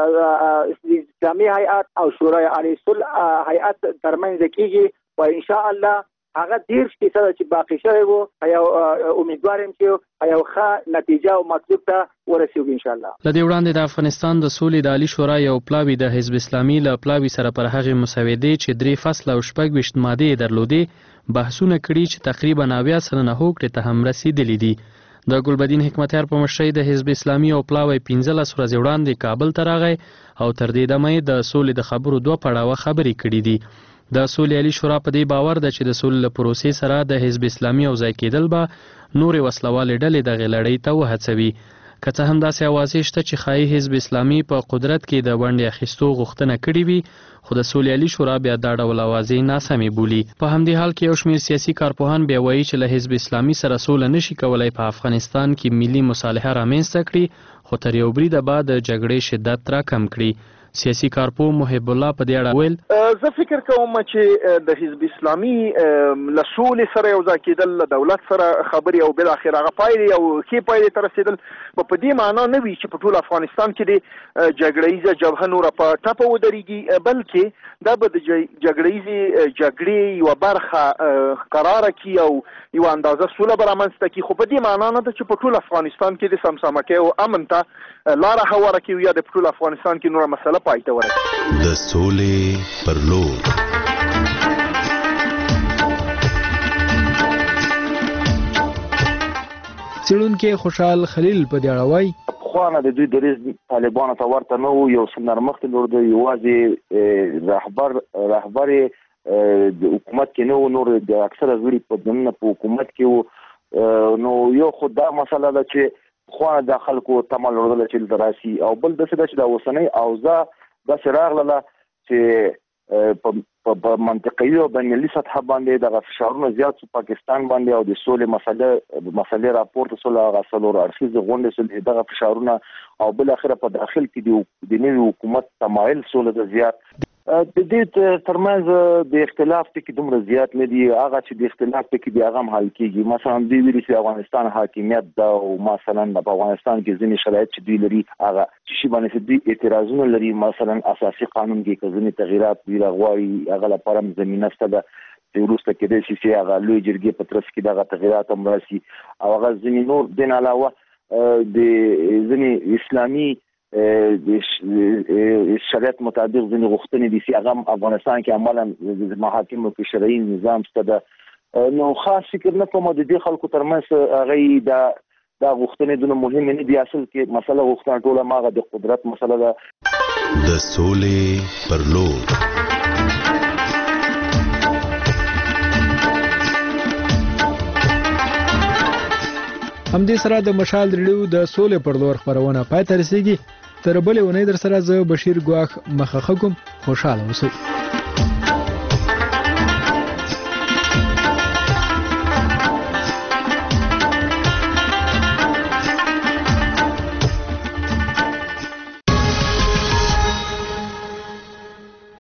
د اسلامي هیئات او شورای عالی صلح هیئات ترمنځ کېږي او ان شاء الله هغه ډیر فیصد چې باقی شوی وو یو امیدوار یم چې یو ښه نتیجه او مطلوب ته ورسیږي ان شاء الله. له دې وړاندې د افغانستان د سولې د عالی شورا یو پلاوی د حزب اسلامي له پلاوی سره پر هغې مسودې چې درې فصله او شپږ ویشت مادې یې درلودې بحثونه کړي چې تقریبا اویا سلنه هوکړې ته هم رسیدلي دي. د ګلبدین حکمتیار په مشرۍ د حزب اسلامي او پلاوی پنځلس ورځې وړاندې کابل ته راغی او تر دې دمه یې د سولې د خبرو دوه پړاوه خبرې کړي دي. د سولې عالی شورا په دې باور ده چې د سولې له پروسې سره د حزب اسلامي او ځای کېدل به نورې وسلوالې ډلې دغې لړۍ ته وهڅوي. که څه هم داسې اوازې شته چې ښایي حزب اسلامي په قدرت کې د ونډې اخیستو غوښتنه کړې وي، خو د سولې عالی شورا بیا دا ډول اوازې ناسمې بولي. په همدې حال کې یو شمېر سیاسي کارپوهان بیا وایي چې له حزب اسلامي سره سوله نشي کولی په افغانستان کې ملي مصالحه رامنځته کړي، خو تر یو بریده به د جګړې شدت راکم کړي. سیاسي کارپوه محب الله په دې اړه ویل زه فکر کوم چې د حزب اسلامي له سولې سره یو ځای کېدل، له دولت سره خبرې او بالاخره هغه پایلې او ښې پایلې ته رسېدل به په دې معنا نه وي چې په ټول افغانستان کې د جګړه ییزه جبهه نوره په ټپه ودرېږي، بلکې دا به د جګړه ییزې جګړې یوه برخه قراره کړي او یوه اندازه سوله به رامنځته کړي، خو په دې معنا نه ده چې په ټول افغانستان کې د سمسامکۍ او امن ته لاره هواره کړي یا د ټول افغانستان کې نوره مسله پای ته ورسېږي. د سولې پر لور څېړونکی خوشحال خلیل په دې اړه وایي پخوانه د دوی دریځ طالبانو ته ورته نه و، یو څه نرمښت لور دی، یوازې رهبر رهبر د حکومت کې نه و، نور د اکثره غړي په دننه په حکومت کې و. نو یو خو دا مسله ده چې پخوانه د خلکو تمه لرله چې دلته راسي، او بل داسې ده چې دا اوسنۍ اوضاع داسې راغله چې په منطقي او بینالمللي سطحه باندې دغه فشارونه زیات شو پاکستان باندې او د سولې مسله مسلې راپورته سول، هغه څلور اړخیزې غونډې سولې دغه فشارونه او بل اخره په داخل کې د نوي حکومت تمایل سولې ته زیات. د دې ترمنځ د اختلاف ټکي دومره زیات نه دي. هغه چې د اختلاف ټکي دی هغه هم حل کیږي. مثلا دوی ویلي چې افغانستان حاکمیت ده او مثلا په افغانستان کې ځینې شرایط چې دوی لري هغه شي باندې دوی اعتراضونه لري. مثلا اساسي قانون کې ځینې تغییرات دوی راغواړي، هغه لپاره هم زمینه شته ده چې وروسته کېدای شي چې هغه لوی جرګې په ترڅ کې دغه تغییرات هم راشي او هغه ځینې نور دین علاوه د ځینې اسلامي شریعت مطابق ځینې غوښتنې دي چې هغه افغانستان کې عملاً د محاکمو کې شرعي نظام شته ده. نو خاص فکر نه کوم د دې خلکو ترمنځ هغه دا دا غوښتنې دونه مهمه نه دي. اصل کې مسله غوښتنه ټوله ماغه د قدرت مسله ده. د سولې پر لور همدې سره د مشال ریډیو د سولې پر لور خبرونه پای ته رسیږي. تر بلې اونۍ در سره زه بشیر ګواخ مخه کوم. خوشاله اوسئ.